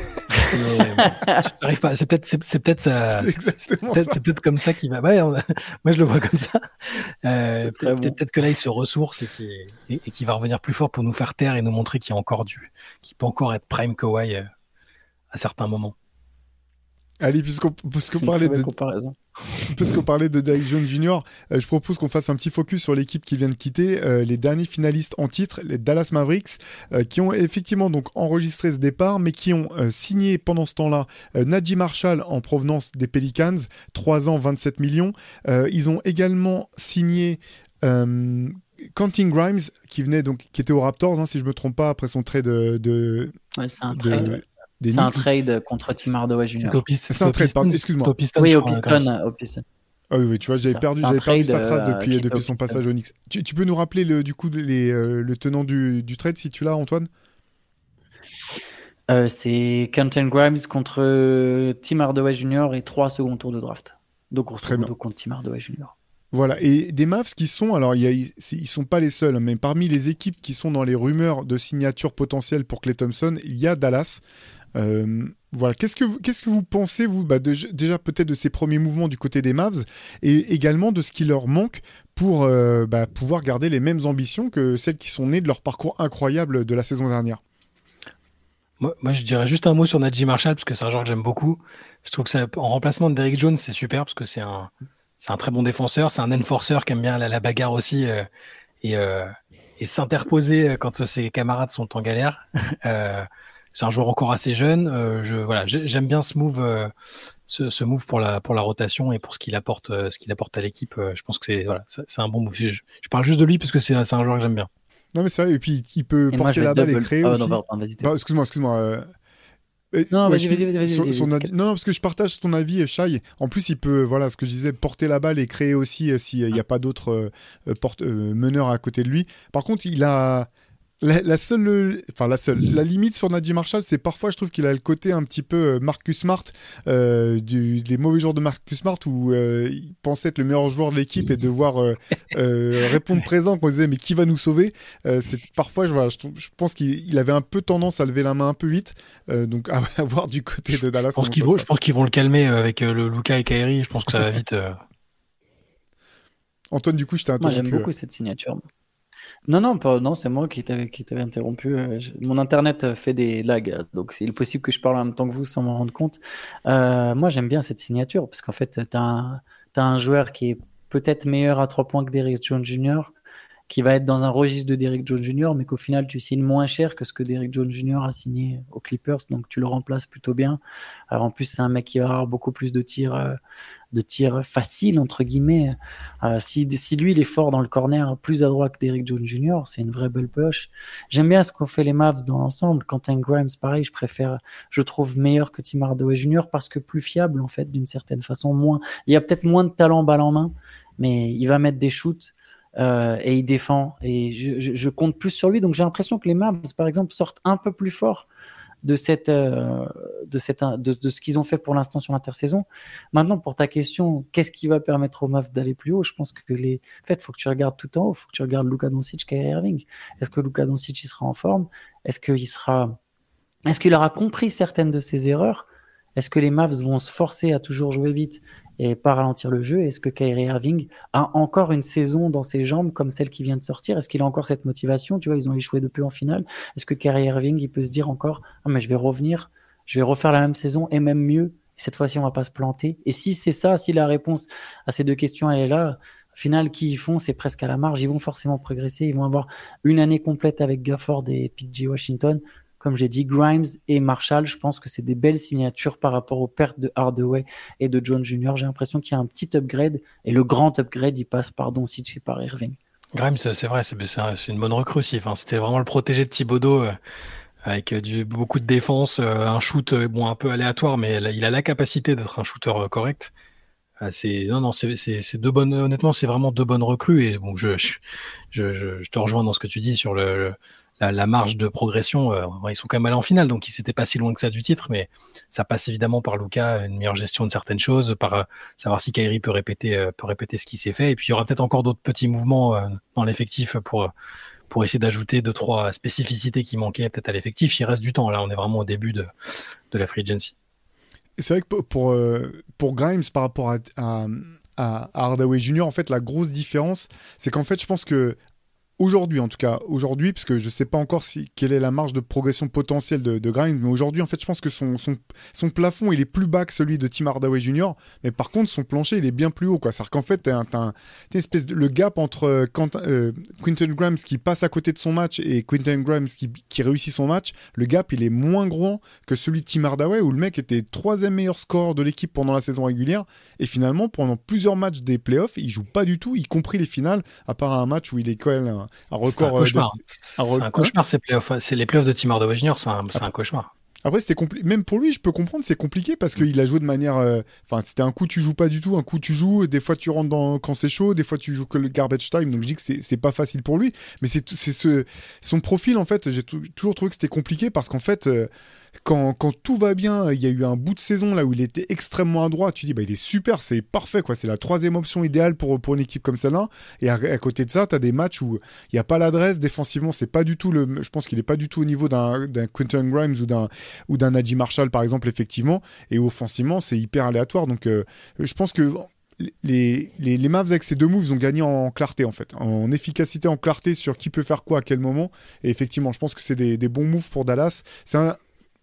J'arrive pas. C'est peut-être, c'est, c'est peut-être ça. C'est, c'est, peut-être, ça. c'est peut-être comme ça qu'il va. Ouais, on, moi je le vois comme ça. Euh, peut-être, bon. peut-être que là il se ressource et qu'il, et, et qu'il va revenir plus fort pour nous faire taire et nous montrer qu'il y a encore du, qu'il peut encore être prime Kawhi euh, à certains moments.
Allez, puisqu'on, puisqu'on parlait de, puisqu'on parlait de Derrick Jones Junior, euh, je propose qu'on fasse un petit focus sur l'équipe qui vient de quitter, euh, les derniers finalistes en titre, les Dallas Mavericks, euh, qui ont effectivement donc enregistré ce départ, mais qui ont euh, signé pendant ce temps-là euh, Naji Marshall en provenance des Pelicans, trois ans, vingt-sept millions. Euh, ils ont également signé euh, Quentin Grimes, qui venait donc, qui était aux Raptors, hein, si je me trompe pas, après son trade de. de
ouais, c'est un
de,
trade. C'est Knicks. Un trade contre Tim Hardaway Junior
C'est,
c'est, c'est un trade, pardon, excuse-moi.
Oui, au Piston. Au Piston.
Ah oui, oui, tu vois, j'avais perdu, j'avais perdu sa trace depuis, euh, depuis son passage au Knicks. Tu, tu peux nous rappeler le, du coup les, euh, le tenant du, du trade, si tu l'as, Antoine?
euh, C'est Quentin Grimes contre Tim Hardaway Junior et trois second tours de draft. Donc, grosso modo, contre Tim Hardaway Junior
Voilà, et des Mavs qui sont, alors il y a, ils sont pas les seuls, mais parmi les équipes qui sont dans les rumeurs de signature potentielle pour Klay Thompson, il y a Dallas. Euh, voilà, qu'est-ce que, qu'est-ce que vous pensez, vous, bah, de, déjà peut-être de ces premiers mouvements du côté des Mavs et également de ce qui leur manque pour euh, bah, pouvoir garder les mêmes ambitions que celles qui sont nées de leur parcours incroyable de la saison dernière?
Moi, moi, je dirais juste un mot sur Najee Marshall, parce que c'est un joueur que j'aime beaucoup. Je trouve que ça, en remplacement de Derrick Jones, c'est super, parce que c'est un, c'est un très bon défenseur, c'est un enforcer qui aime bien la, la bagarre aussi, euh, et, euh, et s'interposer quand ses camarades sont en galère. euh, c'est un joueur encore assez jeune. Euh, je, voilà, j'aime bien ce move, euh, ce, ce move pour la, pour la rotation et pour ce qu'il apporte, euh, ce qu'il apporte à l'équipe. Euh, je pense que c'est, voilà, c'est, c'est un bon move. Je, je parle juste de lui parce que c'est, c'est un joueur que j'aime bien.
Non mais c'est vrai, et puis il peut
Et moi,
porter
je vais
la balle
double-
et créer
Ah,
aussi.
non, pardon, vas-y,
Bah, excuse-moi, excuse-moi. euh, euh,
Non,
ouais,
vas-y,
je
vas-y,
finis
vas-y,
sur-
vas-y,
son
vas-y.
avis- Non, parce que je partage ton avis, Shai. En plus, il peut, voilà, ce que je disais, porter la balle et créer aussi euh, s'il n'y a pas d'autres euh, euh, porte- euh, meneurs à côté de lui. Par contre, il a la, la seule, enfin la seule, la limite sur Najee Marshall, c'est parfois, je trouve qu'il a le côté un petit peu euh, Marcus Smart, euh, du, des mauvais joueurs de Marcus Smart, où euh, il pensait être le meilleur joueur de l'équipe et devoir euh, euh, répondre présent quand on disait mais qui va nous sauver. Euh, c'est parfois, je, voilà, je, trouve- je pense qu'il il avait un peu tendance à lever la main un peu vite, euh, donc à, à voir du côté de Dallas.
Je pense
comment
qu'ils
ça
vont,
se
je
passe.
pense qu'ils vont le calmer euh, avec euh, le Luka et Kyrie. Je pense que ça va vite. euh.
Antoine, du coup, je t'ai
Moi,
interrompu.
j'aime beaucoup cette signature. Non, non, pas, non, c'est moi qui t'avais, qui t'avais interrompu. Euh, je- mon internet euh, fait des lags, donc il est possible que je parle en même temps que vous sans m'en rendre compte. Euh, moi, j'aime bien cette signature parce qu'en fait, t'as un, t'as un joueur qui est peut-être meilleur à trois points que Derrick Jones junior, qui va être dans un registre de Derrick Jones junior, mais qu'au final, tu signes moins cher que ce que Derrick Jones junior a signé aux Clippers, donc tu le remplaces plutôt bien. Alors, en plus, c'est un mec qui va avoir beaucoup plus de tirs. euh, de tir facile entre guillemets. Euh, si, si lui il est fort dans le corner, plus adroit que Derrick Jones junior, c'est une vraie belle poche. J'aime bien ce qu'ont fait les Mavs dans l'ensemble. Quentin Grimes, pareil, je préfère, je trouve meilleur que Tim Hardaway junior parce que plus fiable en fait d'une certaine façon. Moins, il y a peut-être moins de talent balle en main, mais il va mettre des shoots. Euh, et il défend et je, je, je compte plus sur lui, donc j'ai l'impression que les Mavs par exemple sortent un peu plus fort de cette, euh, de, cette de, de ce qu'ils ont fait pour l'instant sur l'intersaison. Maintenant, pour ta question, qu'est-ce qui va permettre aux Mavs d'aller plus haut? Je pense que les, en fait, faut que tu regardes tout en haut, faut que tu regardes Luka Doncic, Kyrie Irving. Est-ce que Luka Doncic il sera en forme? Est-ce qu'il sera, est-ce qu'il aura compris certaines de ses erreurs? Est-ce que les Mavs vont se forcer à toujours jouer vite et pas ralentir le jeu? Est-ce que Kyrie Irving a encore une saison dans ses jambes comme celle qui vient de sortir? Est-ce qu'il a encore cette motivation? Tu vois, ils ont échoué depuis en finale. Est-ce que Kyrie Irving, il peut se dire encore, ah, mais je vais revenir, je vais refaire la même saison et même mieux. Et cette fois-ci, on va pas se planter. Et si c'est ça, si la réponse à ces deux questions elle est là, au final, qui ils font, c'est presque à la marge. Ils vont forcément progresser. Ils vont avoir une année complète avec Gafford et P J Washington. Comme j'ai dit, Grimes et Marshall, je pense que c'est des belles signatures par rapport aux pertes de Hardaway et de Jones junior J'ai l'impression qu'il y a un petit upgrade et le grand upgrade, il passe par Doncic et par Irving.
Grimes, c'est vrai, c'est, c'est une bonne recrue aussi. Enfin, c'était vraiment le protégé de Thibodeau euh, avec du, beaucoup de défense, euh, un shoot euh, bon, un peu aléatoire, mais là, il a la capacité d'être un shooter euh, correct. Euh, c'est, non, non, c'est, c'est, c'est deux bonnes, honnêtement, c'est vraiment deux bonnes recrues. Et bon, je, je, je, je te rejoins dans ce que tu dis sur le, le La, la marge de progression, euh, ils sont quand même allés en finale, donc ils n'étaient pas si loin que ça du titre, mais ça passe évidemment par Luka, une meilleure gestion de certaines choses, par euh, savoir si Kyrie peut répéter, euh, peut répéter ce qui s'est fait, et puis il y aura peut-être encore d'autres petits mouvements euh, dans l'effectif pour, pour essayer d'ajouter deux, trois spécificités qui manquaient peut-être à l'effectif. Il reste du temps, là on est vraiment au début de, de la free agency.
C'est vrai que pour, pour, pour Grimes par rapport à, à, à Hardaway junior, en fait, la grosse différence, c'est qu'en fait, je pense que aujourd'hui, en tout cas, aujourd'hui, parce que je ne sais pas encore si, quelle est la marge de progression potentielle de, de Grimes, mais aujourd'hui, en fait, je pense que son, son, son plafond, il est plus bas que celui de Tim Hardaway junior, mais par contre, son plancher, il est bien plus haut, quoi. C'est-à-dire qu'en fait, tu as une espèce de, le gap entre Quentin, euh, Quentin Grimes qui passe à côté de son match et Quentin Grimes qui, qui réussit son match, le gap, il est moins grand que celui de Tim Hardaway, où le mec était troisième meilleur score de l'équipe pendant la saison régulière, et finalement, pendant plusieurs matchs des playoffs, il joue pas du tout, y compris les finales, à part un match où il est quand même un, un record.
C'est un cauchemar.
De...
Un, re... un cauchemar, ces playoffs. C'est les playoffs de Tim Hardaway junior, c'est un, c'est un cauchemar.
Après, c'était compli... même pour lui, je peux comprendre, c'est compliqué parce qu'il a joué de manière. Enfin, euh... c'était un coup, tu joues pas du tout, un coup, tu joues, des fois, tu rentres dans... quand c'est chaud, des fois, tu joues que le garbage time. Donc, je dis que c'est, c'est pas facile pour lui. Mais c'est, c'est ce... son profil, en fait, j'ai t- toujours trouvé que c'était compliqué parce qu'en fait. Euh... Quand, quand tout va bien, il y a eu un bout de saison là où il était extrêmement adroit. Tu dis, bah, il est super, c'est parfait, quoi. C'est la troisième option idéale pour, pour une équipe comme celle-là. Et à, à côté de ça, tu as des matchs où il n'y a pas l'adresse. Défensivement, c'est pas du tout le. Je pense qu'il n'est pas du tout au niveau d'un, d'un Quentin Grimes ou d'un, ou d'un Najee Marshall, par exemple, effectivement. Et offensivement, c'est hyper aléatoire. Donc, euh, je pense que. Les, les, les Mavs avec ces deux moves, ils ont gagné en clarté en fait, en efficacité, en clarté sur qui peut faire quoi à quel moment. Et effectivement, je pense que c'est des, des bons moves pour Dallas. C'est un,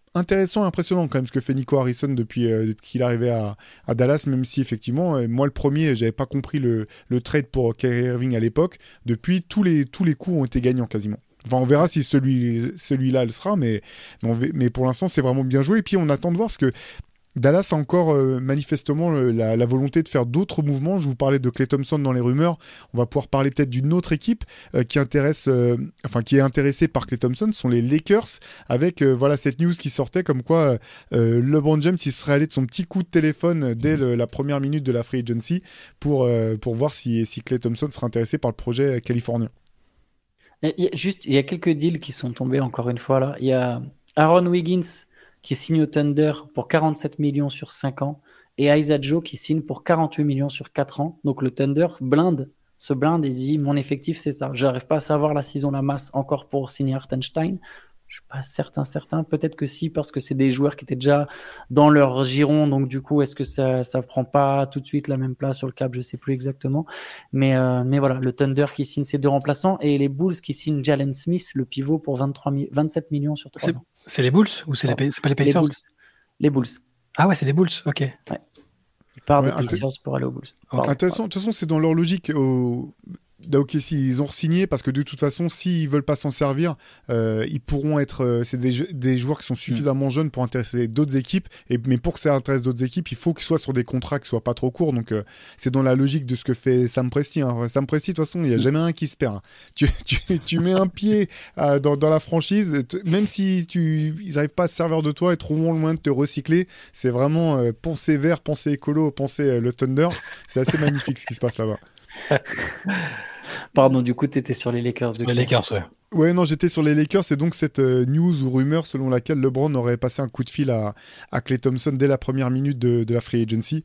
intéressant et impressionnant quand même ce que fait Nico Harrison depuis, euh, depuis qu'il est arrivé à, à Dallas, même si effectivement, euh, moi le premier, j'avais pas compris le, le trade pour Kyrie Irving à l'époque. Depuis, tous les, tous les coups ont été gagnants quasiment. Enfin, on verra si celui, celui-là le sera, mais, mais pour l'instant, c'est vraiment bien joué. Et puis, on attend de voir parce que Dallas a encore euh, manifestement euh, la, la volonté de faire d'autres mouvements. Je vous parlais de Klay Thompson dans les rumeurs. On va pouvoir parler peut-être d'une autre équipe euh, qui intéresse, euh, enfin qui est intéressée par Klay Thompson. Ce sont les Lakers, avec euh, voilà cette news qui sortait comme quoi euh, LeBron James il serait allé de son petit coup de téléphone dès le, la première minute de la free agency pour euh, pour voir si si Klay Thompson serait intéressé par le projet californien.
Il y a, juste, il y a quelques deals qui sont tombés encore une fois là. Il y a Aaron Wiggins qui signe au Thunder pour quarante-sept millions sur cinq ans et Isaiah Joe qui signe pour quarante-huit millions sur quatre ans. Donc le Thunder blinde, se blinde et dit mon effectif c'est ça. Je n'arrive pas à savoir là s'ils ont la masse encore pour signer Hartenstein. Je suis pas certain, certain. Peut-être que si, parce que c'est des joueurs qui étaient déjà dans leur giron. Donc, du coup, est-ce que ça ça prend pas tout de suite la même place sur le cap? Je sais plus exactement. Mais, euh, mais voilà, le Thunder qui signe ses deux remplaçants et les Bulls qui signent Jalen Smith, le pivot, pour vingt-trois, vingt-sept millions sur trois
c'est,
ans.
C'est les Bulls ou c'est, les, c'est pas les Pacers?
Les Bulls. Les Bulls.
Ah ouais, c'est les Bulls, ok.
Ouais. Ils partent
Ouais,
des Pacers inté- pour aller aux Bulls.
Okay. Intéressant. De toute façon, c'est dans leur logique. Au... D'O K C, ils ont re-signé parce que de toute façon, s'ils veulent pas s'en servir, euh, ils pourront être. Euh, c'est des, des joueurs qui sont suffisamment mmh. jeunes pour intéresser d'autres équipes. Et, mais pour que ça intéresse d'autres équipes, il faut qu'ils soient sur des contrats qui soient pas trop courts. Donc, euh, c'est dans la logique de ce que fait Sam Presti. Hein. Sam Presti, de toute façon, il y a jamais un qui se perd. Hein. Tu, tu, tu mets un pied euh, dans, dans la franchise, t- même si tu, ils n'arrivent pas à se servir de toi et trouveront le moyen de te recycler. C'est vraiment euh, penser vert, penser écolo, penser euh, le Thunder. C'est assez magnifique ce qui se passe là-bas.
Pardon, du coup, tu étais sur les Lakers.
Sur les Lakers, ouais.
Ouais, non, j'étais sur les Lakers. C'est donc cette euh, news ou rumeur selon laquelle LeBron aurait passé un coup de fil à, à Klay Thompson dès la première minute de, de la free agency.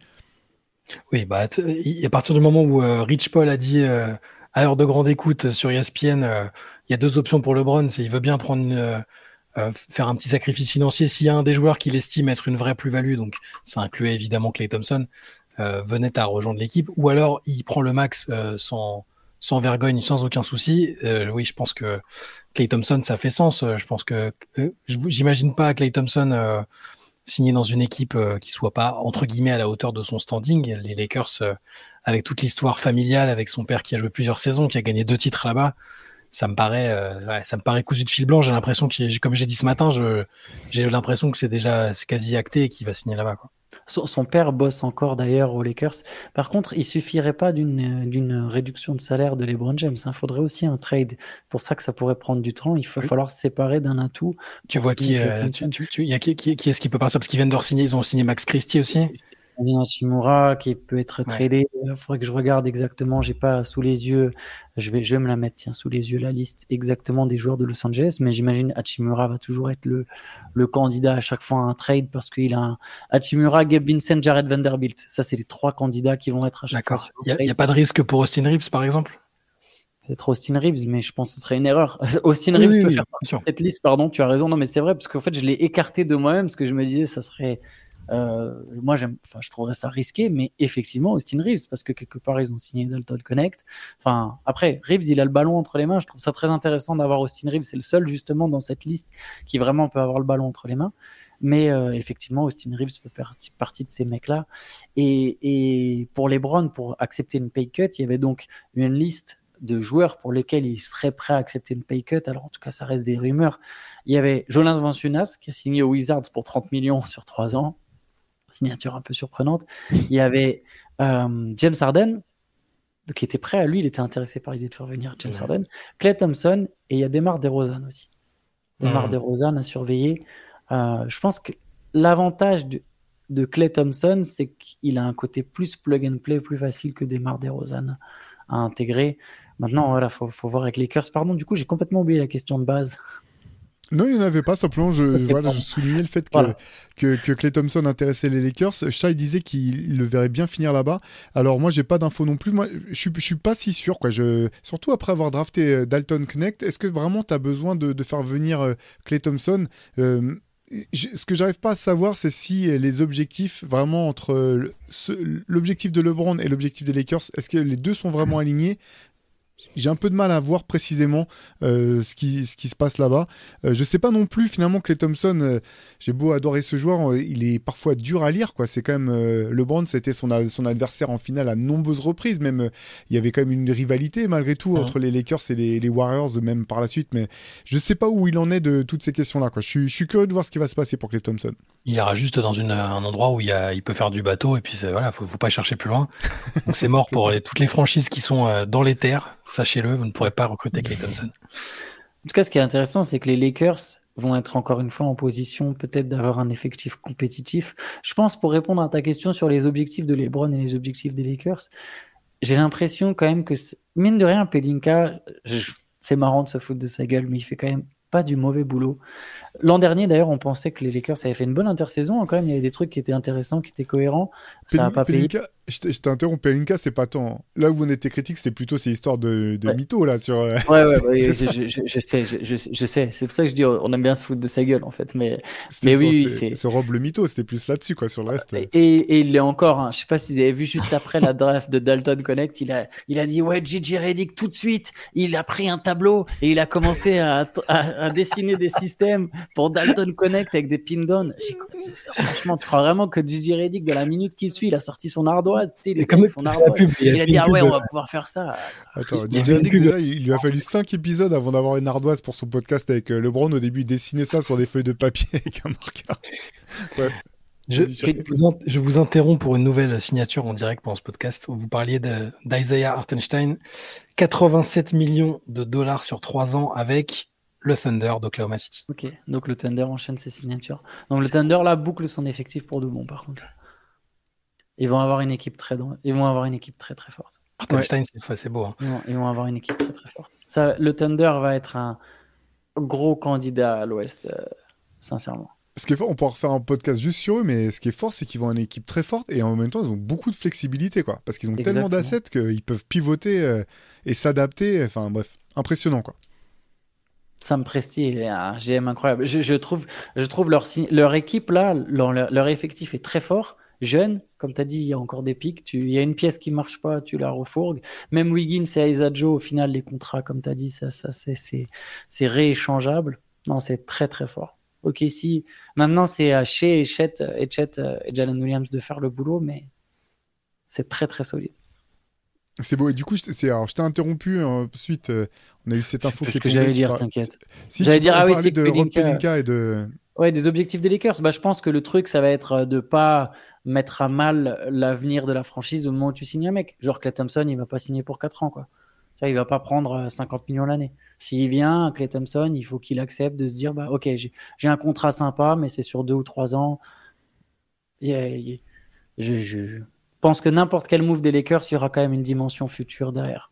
Oui, bah, t- à partir du moment où euh, Rich Paul a dit euh, à heure de grande écoute sur E S P N, euh, il y a deux options pour LeBron. C'est il veut bien prendre une, euh, faire un petit sacrifice financier s'il y a un des joueurs qu'il estime être une vraie plus-value. Donc, ça incluait évidemment Klay Thompson. Euh, venait à rejoindre l'équipe. Ou alors, il prend le max euh, sans... sans vergogne, sans aucun souci. Euh, oui, je pense que Klay Thompson, ça fait sens. Je pense que euh, j'imagine pas Klay Thompson euh, signer dans une équipe euh, qui soit pas entre guillemets à la hauteur de son standing. Les Lakers, euh, avec toute l'histoire familiale, avec son père qui a joué plusieurs saisons, qui a gagné deux titres là-bas, ça me paraît, euh, ouais, ça me paraît cousu de fil blanc. J'ai l'impression que, comme j'ai dit ce matin, je, j'ai l'impression que c'est déjà, c'est quasi acté et qu'il va signer là-bas, quoi.
Son, son père bosse encore d'ailleurs aux Lakers. Par contre, il suffirait pas d'une, d'une réduction de salaire de LeBron James. Il faudrait aussi un trade. Pour ça que ça pourrait prendre du temps. Il va oui. falloir se séparer d'un atout.
Tu vois qui, euh, tu, tu, tu, y a qui, qui, qui est-ce qui peut partir parce qu'ils viennent de re-signer. Ils ont signé Max Christie aussi.
Hachimura qui peut être tradé. Il ouais. faudrait que je regarde exactement. J'ai pas sous les yeux. Je vais, je vais me la mettre tiens, sous les yeux la liste exactement des joueurs de Los Angeles. Mais j'imagine Hachimura va toujours être le, le candidat à chaque fois à un trade parce qu'il a un Hachimura, Gabe Vincent, Jared Vanderbilt. Ça, c'est les trois candidats qui vont être à chaque
D'accord.
fois.
Il n'y a, a pas de risque pour Austin Reeves, par exemple?
Peut-être Austin Reeves, mais je pense que ce serait une erreur. Austin Reeves oui, peut oui, faire partie de cette liste, pardon, tu as raison. Non, mais c'est vrai parce qu'en fait, je l'ai écarté de moi-même parce que je me disais ça serait. Euh, moi, j'aime, enfin, je trouverais ça risqué, mais effectivement, Austin Reeves, parce que quelque part, ils ont signé Dalton Connect. Enfin, après, Reeves, il a le ballon entre les mains. Je trouve ça très intéressant d'avoir Austin Reeves. C'est le seul, justement, dans cette liste qui vraiment peut avoir le ballon entre les mains. Mais euh, effectivement, Austin Reeves fait partie, partie de ces mecs-là. Et, et pour les Browns, pour accepter une pay cut, il y avait donc une liste de joueurs pour lesquels ils seraient prêts à accepter une pay cut. Alors, en tout cas, ça reste des rumeurs. Il y avait Jonas Valanciunas, qui a signé aux Wizards pour trente millions sur trois ans. Signature un peu surprenante. Il y avait euh, James Harden, qui était prêt à lui, il était intéressé par l'idée de faire venir James ouais. Harden, Klay Thompson, et il y a DeMar DeRozan aussi. DeMar mmh. DeRozan à surveiller. Euh, je pense que l'avantage de, de Klay Thompson, c'est qu'il a un côté plus plug and play, plus facile que DeMar DeRozan à intégrer. Maintenant, voilà, faut, faut voir avec les Lakers. Pardon, du coup, j'ai complètement oublié la question de base.
Non, il n'y en avait pas. Simplement, je, okay, voilà, je soulignais le fait que, voilà. que, que Klay Thompson intéressait les Lakers. Shai disait qu'il le verrait bien finir là-bas. Alors, moi, j'ai pas d'infos non plus. Moi, je ne suis pas si sûr. Quoi. Je, surtout après avoir drafté Dalton Knecht, est-ce que vraiment tu as besoin de, de faire venir Klay Thompson euh, je, Ce que j'arrive pas à savoir, c'est si les objectifs, vraiment, entre ce, l'objectif de LeBron et l'objectif des Lakers, est-ce que les deux sont vraiment alignés ? j'ai un peu de mal à voir précisément euh, ce, qui, ce qui se passe là-bas. Euh, je sais pas non plus finalement Klay Thompson, euh, j'ai beau adorer ce joueur, euh, il est parfois dur à lire, quoi. C'est quand même euh, LeBron, c'était son, a- son adversaire en finale à de nombreuses reprises. Même euh, il y avait quand même une rivalité malgré tout
Mhm.
entre les Lakers et les, les Warriors, même par la suite. Mais je sais pas où il en est de toutes ces questions-là, quoi. Je suis, je suis curieux de voir ce qui va se passer pour Klay Thompson.
Il ira juste dans une, un endroit où il, y a, il peut faire du bateau et puis c'est- voilà, faut, faut pas chercher plus loin. Donc c'est mort
C'est
pour
ça.
les- toutes les franchises qui sont euh, dans les terres. Sachez-le, vous ne pourrez pas recruter Klay Thompson.
En tout cas, ce qui est intéressant, c'est que les Lakers vont être encore une fois en position peut-être d'avoir un effectif compétitif. Je pense, pour répondre à ta question sur les objectifs de LeBron et les objectifs des Lakers, j'ai l'impression quand même que, c'est- mine de rien, Pelinka, je- c'est marrant de se foutre de sa gueule, mais il fait quand même pas du mauvais boulot. L'an dernier, d'ailleurs, on pensait que les Lakers avaient fait une bonne intersaison. Quand même, il y avait des trucs qui étaient intéressants, qui étaient cohérents. Ça n'a
Pelin-
pas payé.
Pelinka, je t- je t'interromps, Pelinka, c'est pas tant. Là où on était critique, c'était plutôt ces histoires de, de
Ouais.
mythos, là, sur. euh,
Ouais, ouais,
c'est-
ouais,
c'est
je, je- je- je sais, je, je- je sais. C'est pour ça que je dis, on aime bien se foutre de sa gueule, en fait. Mais,
C'était
mais
sur-
oui, oui,
c'était-
c'est.
ce Rob le mytho, c'était plus là-dessus, quoi, sur le reste.
Et, et il l'est encore. Hein. Je sais pas si vous avez vu juste après la draft de Dalton Connect, il a, il a dit ouais, J J Redick tout de suite. Il a pris un tableau et il a commencé à, à, à dessiner des systèmes pour Dalton Connect avec des pin downs. J'ai compris, franchement, tu crois vraiment que J J Redick, dans la minute qui suit, il a sorti son ardoise, tu sais, il
Et
était
comme
avec son
la
ardoise.
pub, il a
Il a
fait
dit
une
ah
pub
ouais,
de-
on va pouvoir faire ça.
Attends,
Il y
J J
avait une
Redick,
pub-
déjà, il, il lui a fallu cinq épisodes avant d'avoir une ardoise pour son podcast avec euh, LeBron. Au début, il dessinait ça sur des feuilles de papier avec un marqueur. Bref.
Je,
Vas-y,
je
Charles.
vous in- je vous interromps pour une nouvelle signature en direct pendant ce podcast où vous parliez de- d'Isaiah Hartenstein. quatre-vingt-sept millions de dollars sur trois ans avec le Thunder d'Oklahoma City.
Ok, donc le Thunder enchaîne ses signatures. Donc le Thunder là boucle son effectif pour de bon, par contre. Ils vont avoir une équipe très, dan- ils vont avoir une équipe très très forte.
Hartenstein, c'est, c'est beau. Hein.
Ils vont, ils vont avoir une équipe très très forte. Ça, le Thunder va être un gros candidat à l'Ouest, euh, sincèrement.
Ce qui est fort, on pourra refaire un podcast juste sur eux, mais ce qui est fort, c'est qu'ils vont avoir une équipe très forte et en même temps, ils ont beaucoup de flexibilité, quoi. Parce qu'ils ont tellement
Exactement.
d'assets qu'ils peuvent pivoter euh, et s'adapter. Enfin, bref, impressionnant, quoi.
Sam Presti est un G M incroyable. Je, je trouve, je trouve leur, si- leur équipe là, leur, leur- leur effectif est très fort, jeune. Comme tu as dit, il y a encore des pics. Tu- Il y a une pièce qui marche pas, tu la refourgues. Même Wiggins et Isaiah Joe, au final, les contrats, comme tu as dit, ça, ça, c'est, c'est, c'est rééchangeable. Non, c'est très très fort. Ok, si maintenant c'est à Shea et Chet et, Chet, euh, et Jalen Williams de faire le boulot, mais c'est très très solide.
C'est beau. Et du coup, je, t'ai- c'est, alors, je t'ai interrompu euh, ensuite. euh, on a eu cette info
C'est
qui est
ce que
tombée.
j'allais
tu
dire,
par-
t'inquiète.
Si,
J'allais
tu
dire,
on
ah oui,
parlait
c'est
de Rob
Pelinka.
Pelinka et de.
Ouais, des objectifs des Lakers. Bah, je pense que le truc, ça va être de pas mettre à mal l'avenir de la franchise au moment où tu signes un mec. Genre Klay Thompson, il va pas signer pour quatre ans, quoi. Tu vois, il va pas prendre euh, cinquante millions l'année. S'il vient, Klay Thompson, il faut qu'il accepte de se dire, bah, ok, j'ai, j'ai un contrat sympa, mais c'est sur deux ou trois ans. Et, et- je, je- je pense que n'importe quel move des Lakers, il y aura quand même une dimension future derrière.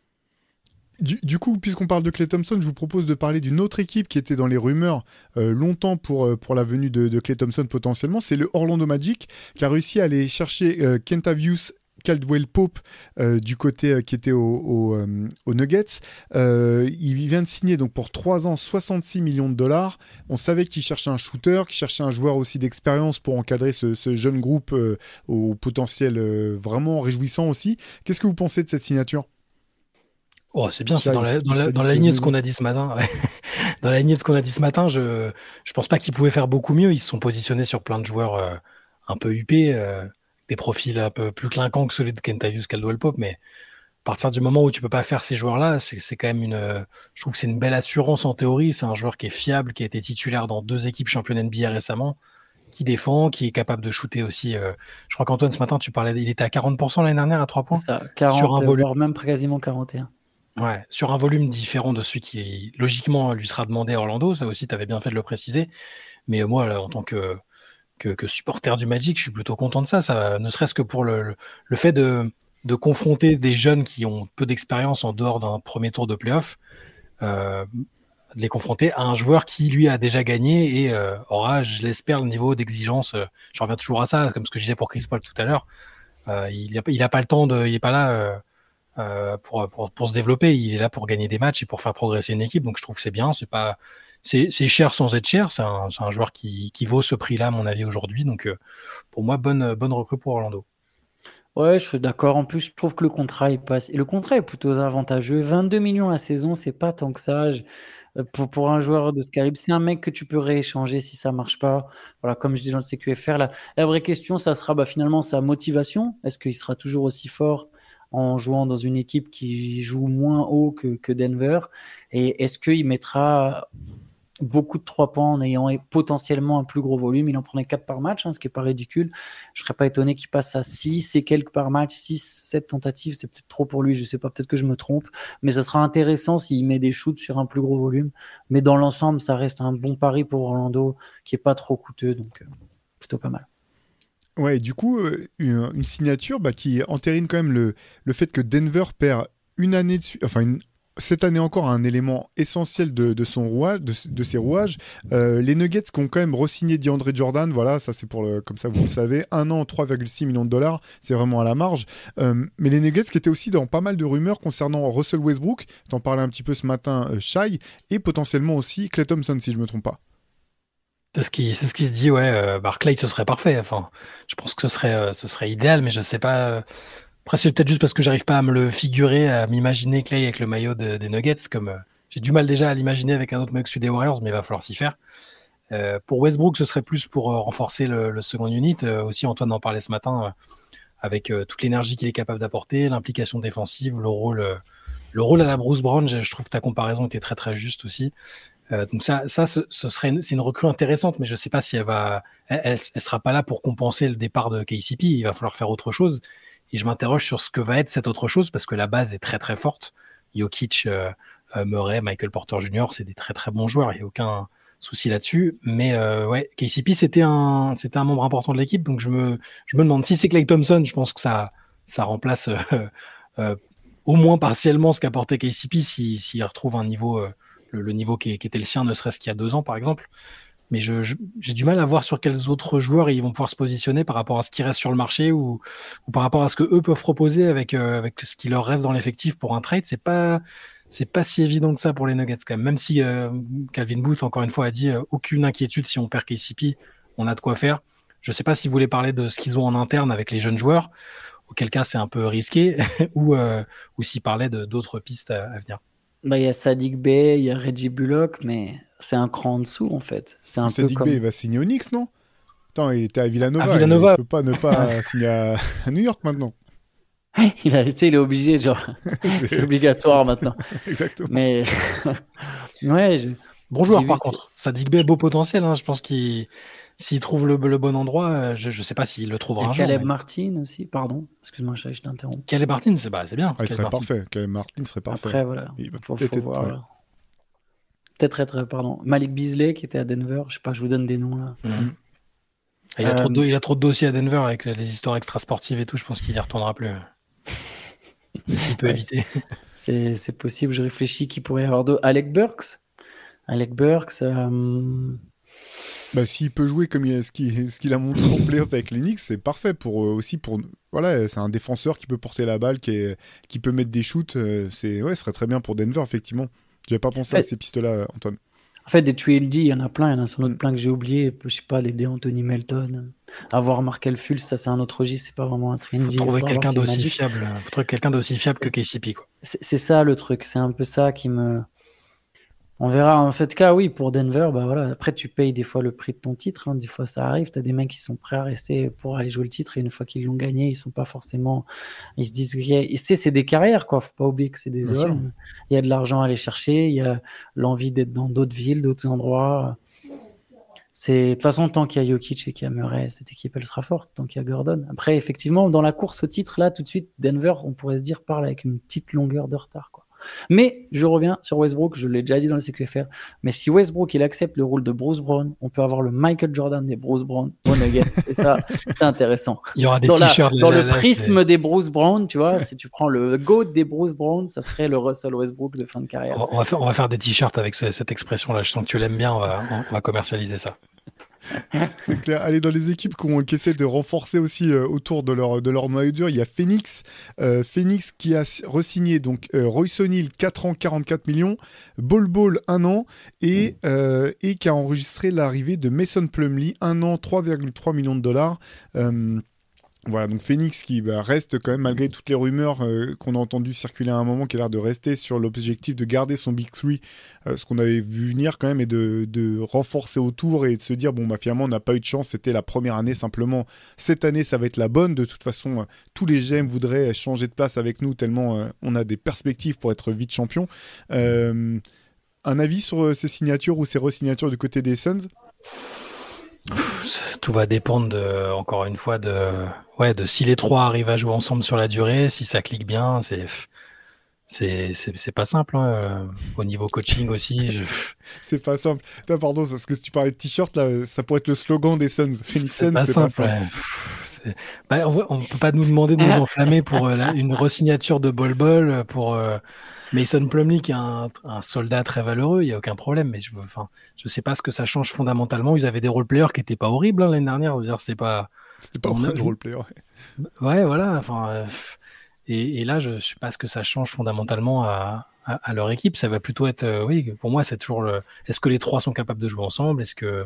Du, du coup, puisqu'on parle de Klay Thompson, je vous propose de parler d'une autre équipe qui était dans les rumeurs euh, longtemps pour, euh, pour la venue de, de Klay Thompson potentiellement. C'est le Orlando Magic qui a réussi à aller chercher euh, Kentavious Caldwell-Pope euh, du côté euh, qui était au, au, euh, aux Nuggets. Euh, il vient de signer donc pour trois ans soixante-six millions de dollars. On savait qu'il cherchait un shooter, qu'il cherchait un joueur aussi d'expérience pour encadrer ce, ce jeune groupe euh, au potentiel euh, vraiment réjouissant aussi. Qu'est-ce que vous pensez de cette signature ?
Oh, c'est bien, c'est
Ça,
dans la,
il-
dans la,
ça
dans la
distingue
lignée de ce
mieux.
qu'on a dit ce matin. ouais. Dans la lignée de ce qu'on a dit ce matin, je je pense pas qu'ils pouvaient faire beaucoup mieux. Ils se sont positionnés sur plein de joueurs euh, un peu huppés, euh, des profils un peu plus clinquants que celui de Kentavious Caldwell-Pope, mais à partir du moment où tu peux pas faire ces joueurs-là, c'est, c'est quand même une, euh, je trouve que c'est une belle assurance en théorie. C'est un joueur qui est fiable, qui a été titulaire dans deux équipes championnes N B A récemment, qui défend, qui est capable de shooter aussi. euh, je crois qu'Antoine, ce matin, tu parlais, il était à quarante pour cent l'année dernière à trois points.
C'est ça, quarante,
Sur un volume.
voire même quasiment quarante et un.
Ouais, sur un volume différent de celui qui, logiquement, lui sera demandé à Orlando. Ça aussi, tu avais bien fait de le préciser. Mais euh, moi, là, en tant que, que, que supporter du Magic, je suis plutôt content de ça. Ça ne serait-ce que pour le, le, le fait de, de confronter des jeunes qui ont peu d'expérience en dehors d'un premier tour de playoff, euh, de les confronter à un joueur qui, lui, a déjà gagné et euh, aura, je l'espère, le niveau d'exigence. Euh, je reviens toujours à ça, comme ce que je disais pour Chris Paul tout à l'heure. Euh, il n'a il a pas le temps de... Il n'est pas là... Euh, Euh, pour, pour, pour se développer, il est là pour gagner des matchs et pour faire progresser une équipe, donc je trouve que c'est bien, c'est pas c'est, c'est cher sans être cher, c'est un, c'est un joueur qui, qui vaut ce prix-là à mon avis aujourd'hui, donc euh, pour moi bonne, bonne recrue pour Orlando.
Ouais, je suis d'accord. En plus, je trouve que le contrat il passe. Et le contrat est plutôt avantageux. vingt-deux millions la saison, c'est pas tant que ça. Je- euh, Pour, pour un joueur de ce calibre, c'est un mec que tu peux rééchanger si ça marche pas. Voilà, comme je dis dans le C Q F R, la, la vraie question, ça sera bah, finalement sa motivation. Est-ce qu'il sera toujours aussi fort en jouant dans une équipe qui joue moins haut que, que Denver? Et est-ce qu'il mettra beaucoup de trois points en ayant potentiellement un plus gros volume? Il en prenait quatre par match, hein, ce qui n'est pas ridicule. Je ne serais pas étonné qu'il passe à six et quelques par match. six, sept tentatives, c'est peut-être trop pour lui, je ne sais pas, peut-être que je me trompe, mais ça sera intéressant s'il met des shoots sur un plus gros volume. Mais dans l'ensemble, ça reste un bon pari pour Orlando qui n'est pas trop coûteux, donc euh, plutôt pas mal.
Ouais, et du coup, euh, une, une signature bah, qui entérine quand même le, le fait que Denver perd une année de suite, enfin une cette année encore un élément essentiel de, de son rouage, de, de ses rouages. Euh, les Nuggets qui ont quand même re-signé DeAndre Jordan, voilà, ça c'est pour le, comme ça vous le savez, un an, trois virgule six millions de dollars, c'est vraiment à la marge. Euh, mais les Nuggets qui étaient aussi dans pas mal de rumeurs concernant Russell Westbrook, t'en parlais un petit peu ce matin, euh, Shai, et potentiellement aussi Klay Thompson, si je me trompe pas.
C'est ce qui, c'est ce qui se dit, ouais. Euh, Barclay, ce serait parfait. Enfin, je pense que ce serait, euh, ce serait idéal, mais je sais pas. euh, Après, c'est peut-être juste parce que j'arrive pas à me le figurer, à m'imaginer Clay avec le maillot de- des Nuggets, comme euh, j'ai du mal déjà à l'imaginer avec un autre mec celui des Warriors, mais il va falloir s'y faire. Euh, pour Westbrook, ce serait plus pour euh, renforcer le, le second unit. Euh, aussi, Antoine en parlait ce matin, euh, avec euh, toute l'énergie qu'il est capable d'apporter, l'implication défensive, le rôle, euh, le rôle à la Bruce Brown. Je, je trouve que ta comparaison était très très juste aussi. Euh, donc ça, ça ce, ce serait une, c'est une recrue intéressante, mais je sais pas si elle va, elle, elle, elle sera pas là pour compenser le départ de K C P. Il va falloir faire autre chose. Et je m'interroge sur ce que va être cette autre chose, parce que la base est très très forte. Jokic, euh, euh, Murray, Michael Porter Junior, c'est des très très bons joueurs, il n'y a aucun souci là-dessus. Mais euh, ouais, K C P, c'était un, c'était un membre important de l'équipe, donc je me, je me demande si c'est Klay Thompson, je pense que ça, ça remplace euh, euh, au moins partiellement ce qu'apportait K C P, s'il si, si retrouve un niveau, euh, le, le niveau qui, qui était le sien, ne serait-ce qu'il y a deux ans par exemple. Mais je, je, j'ai du mal à voir sur quels autres joueurs ils vont pouvoir se positionner par rapport à ce qui reste sur le marché ou, ou par rapport à ce que eux peuvent proposer avec, euh, avec ce qui leur reste dans l'effectif pour un trade. C'est pas, c'est pas si évident que ça pour les Nuggets quand même. Même si euh, Calvin Booth, encore une fois, a dit euh, aucune inquiétude si on perd K C P, on a de quoi faire. Je sais pas si vous voulez parler de ce qu'ils ont en interne avec les jeunes joueurs, auquel cas c'est un peu risqué, ou, euh, ou s'ils parlaient de, d'autres pistes à, à venir.
Bah, il y a Saddiq Bey, il y a Reggie Bullock, mais c'est un cran en dessous en fait. C'est un
Saddiq
peu
Bey,
comme...
il va signer au Knicks, non? Attends, il était à Villanova.
À Villanova.
Il ne peut pas ne pas signer à, à New York maintenant.
il, a, il est obligé, genre.
c'est...
c'est obligatoire maintenant.
Exactement.
Mais ouais, je...
Bon joueur
J'ai
par
vu,
contre. Saddiq Bey, beau potentiel. Hein. Je pense qu'il s'il trouve le, le bon endroit, je ne sais pas s'il le trouvera
et
un jour.
Caleb
mais...
Martin aussi, pardon. Excuse-moi, je t'interromps.
Caleb Martin, c'est, bah, c'est bien.
Ah, il serait
Martin.
parfait. Caleb Martin serait parfait.
Après, voilà.
Il va
faut,
peut-être
faut
être...
voir.
ouais.
Là. Peut-être être, pardon. Malik Beasley qui était à Denver. Je sais pas, je vous donne des noms là.
Mmh. Il, a
Euh,
trop de, il a trop de dossiers à Denver avec les histoires extrasportives et tout. Je pense qu'il y retournera plus. S'il peut
Ouais,
éviter.
C'est, c'est possible. Je réfléchis qui pourrait y avoir d'autres. Alec Burks. Alec Burks. Euh...
Bah, s'il peut jouer comme il a, ce, qu'il, ce qu'il a montré en playoff avec les Knicks, c'est parfait pour euh, aussi pour voilà, c'est un défenseur qui peut porter la balle, qui, est, qui peut mettre des shoots. Euh, c'est ouais, ce serait très bien pour Denver effectivement. J'avais pas pensé
Ouais.
à ces pistes-là, Antoine.
En fait, des trois L D, il y en a plein. Il y en a sans doute plein que j'ai oublié. Je sais pas, les D. Anthony Melton. Avoir Markel Fultz, ça c'est un autre registre. C'est pas vraiment un trois L
Faut
D.
trouver
Faudra
quelqu'un
voir si
d'aussi
Magic-
fiable. Faut trouver quelqu'un d'aussi fiable que K C P, quoi.
C'est, c'est ça le truc. C'est un peu ça qui me. On verra. En fait, cas, oui, pour Denver, bah voilà. Après, tu payes des fois le prix de ton titre. Hein. Des fois, ça arrive. Tu as des mecs qui sont prêts à rester pour aller jouer le titre. Et une fois qu'ils l'ont gagné, ils sont pas forcément. Ils se disent. Et c'est, c'est des carrières, quoi. Faut pas oublier que c'est des
Bien sûr.
hommes. Il y a de l'argent à aller chercher. Il y a l'envie d'être dans d'autres villes, d'autres endroits. C'est... De toute façon, tant qu'il y a Jokic et qu'il y a Murray, cette équipe, elle sera forte. Tant qu'il y a Gordon. Après, effectivement, dans la course au titre, là, tout de suite, Denver, on pourrait se dire, parle avec une petite longueur de retard, quoi. Mais je reviens sur Westbrook, je l'ai déjà dit dans le C Q F R, mais si Westbrook il accepte le rôle de Bruce Brown, on peut avoir le Michael Jordan des Bruce Brown aux Nuggets, et ça c'est intéressant.
Il y aura des
Dans, la-
t-shirts.
dans
là,
le
là,
prisme
c'est-
des Bruce Brown, tu vois, si tu prends le GOAT des Bruce Brown, ça serait le Russell Westbrook de fin de carrière.
On va, on va faire, on va faire des t-shirts avec ce- cette expression-là. Je sens que tu l'aimes bien. On va, on va commercialiser ça.
C'est clair. Allez, dans les équipes qui, ont, qui essaient de renforcer aussi euh, autour de leur, de leur noyau dur, il y a Phoenix. Euh, Phoenix qui a re-signé donc, euh, Royce O'Neal, quatre ans, quarante-quatre millions. Bol Bol, un an. Et, euh, et qui a enregistré l'arrivée de Mason Plumlee, un an, trois virgule trois millions de dollars. Euh, Voilà, donc Phoenix qui bah, reste quand même, malgré toutes les rumeurs euh, qu'on a entendues circuler à un moment, qui a l'air de rester sur l'objectif de garder son Big Three, euh, ce qu'on avait vu venir quand même, et de, de renforcer autour et de se dire, bon, bah, finalement, on n'a pas eu de chance, c'était la première année simplement. Cette année, ça va être la bonne. De toute façon, euh, tous les G M voudraient changer de place avec nous, tellement euh, on a des perspectives pour être vice-champion. Euh, un avis sur euh, ces signatures ou ces re-signatures du côté des Suns ?
Tout va dépendre de, encore une fois de, ouais, de si les trois arrivent à jouer ensemble sur la durée, si ça clique bien, c'est, c'est, c'est, c'est pas simple. Hein. Au niveau coaching aussi, je...
c'est pas simple. Putain, pardon, parce que si tu parlais de t-shirt, là, ça pourrait être le slogan des Suns. Phoenix
c'est
Suns,
pas
c'est
simple.
pas simple.
Ouais. C'est... Bah, on ne peut pas nous demander de nous enflammer pour euh, la, une re-signature de Bol Bol pour euh, Mason Plumlee qui est un, un soldat très valeureux, il n'y a aucun problème, mais je ne je sais pas ce que ça change fondamentalement. Ils avaient des role-players qui n'étaient pas horribles hein, l'année dernière. Dire, c'est pas...
C'était pas un role-player.
Ouais. ouais, voilà. Enfin, euh, et, et là, je ne sais pas ce que ça change fondamentalement à, à, à leur équipe. Ça va plutôt être, euh, oui, pour moi, c'est toujours le... Est-ce que les trois sont capables de jouer ensemble ? Est-ce que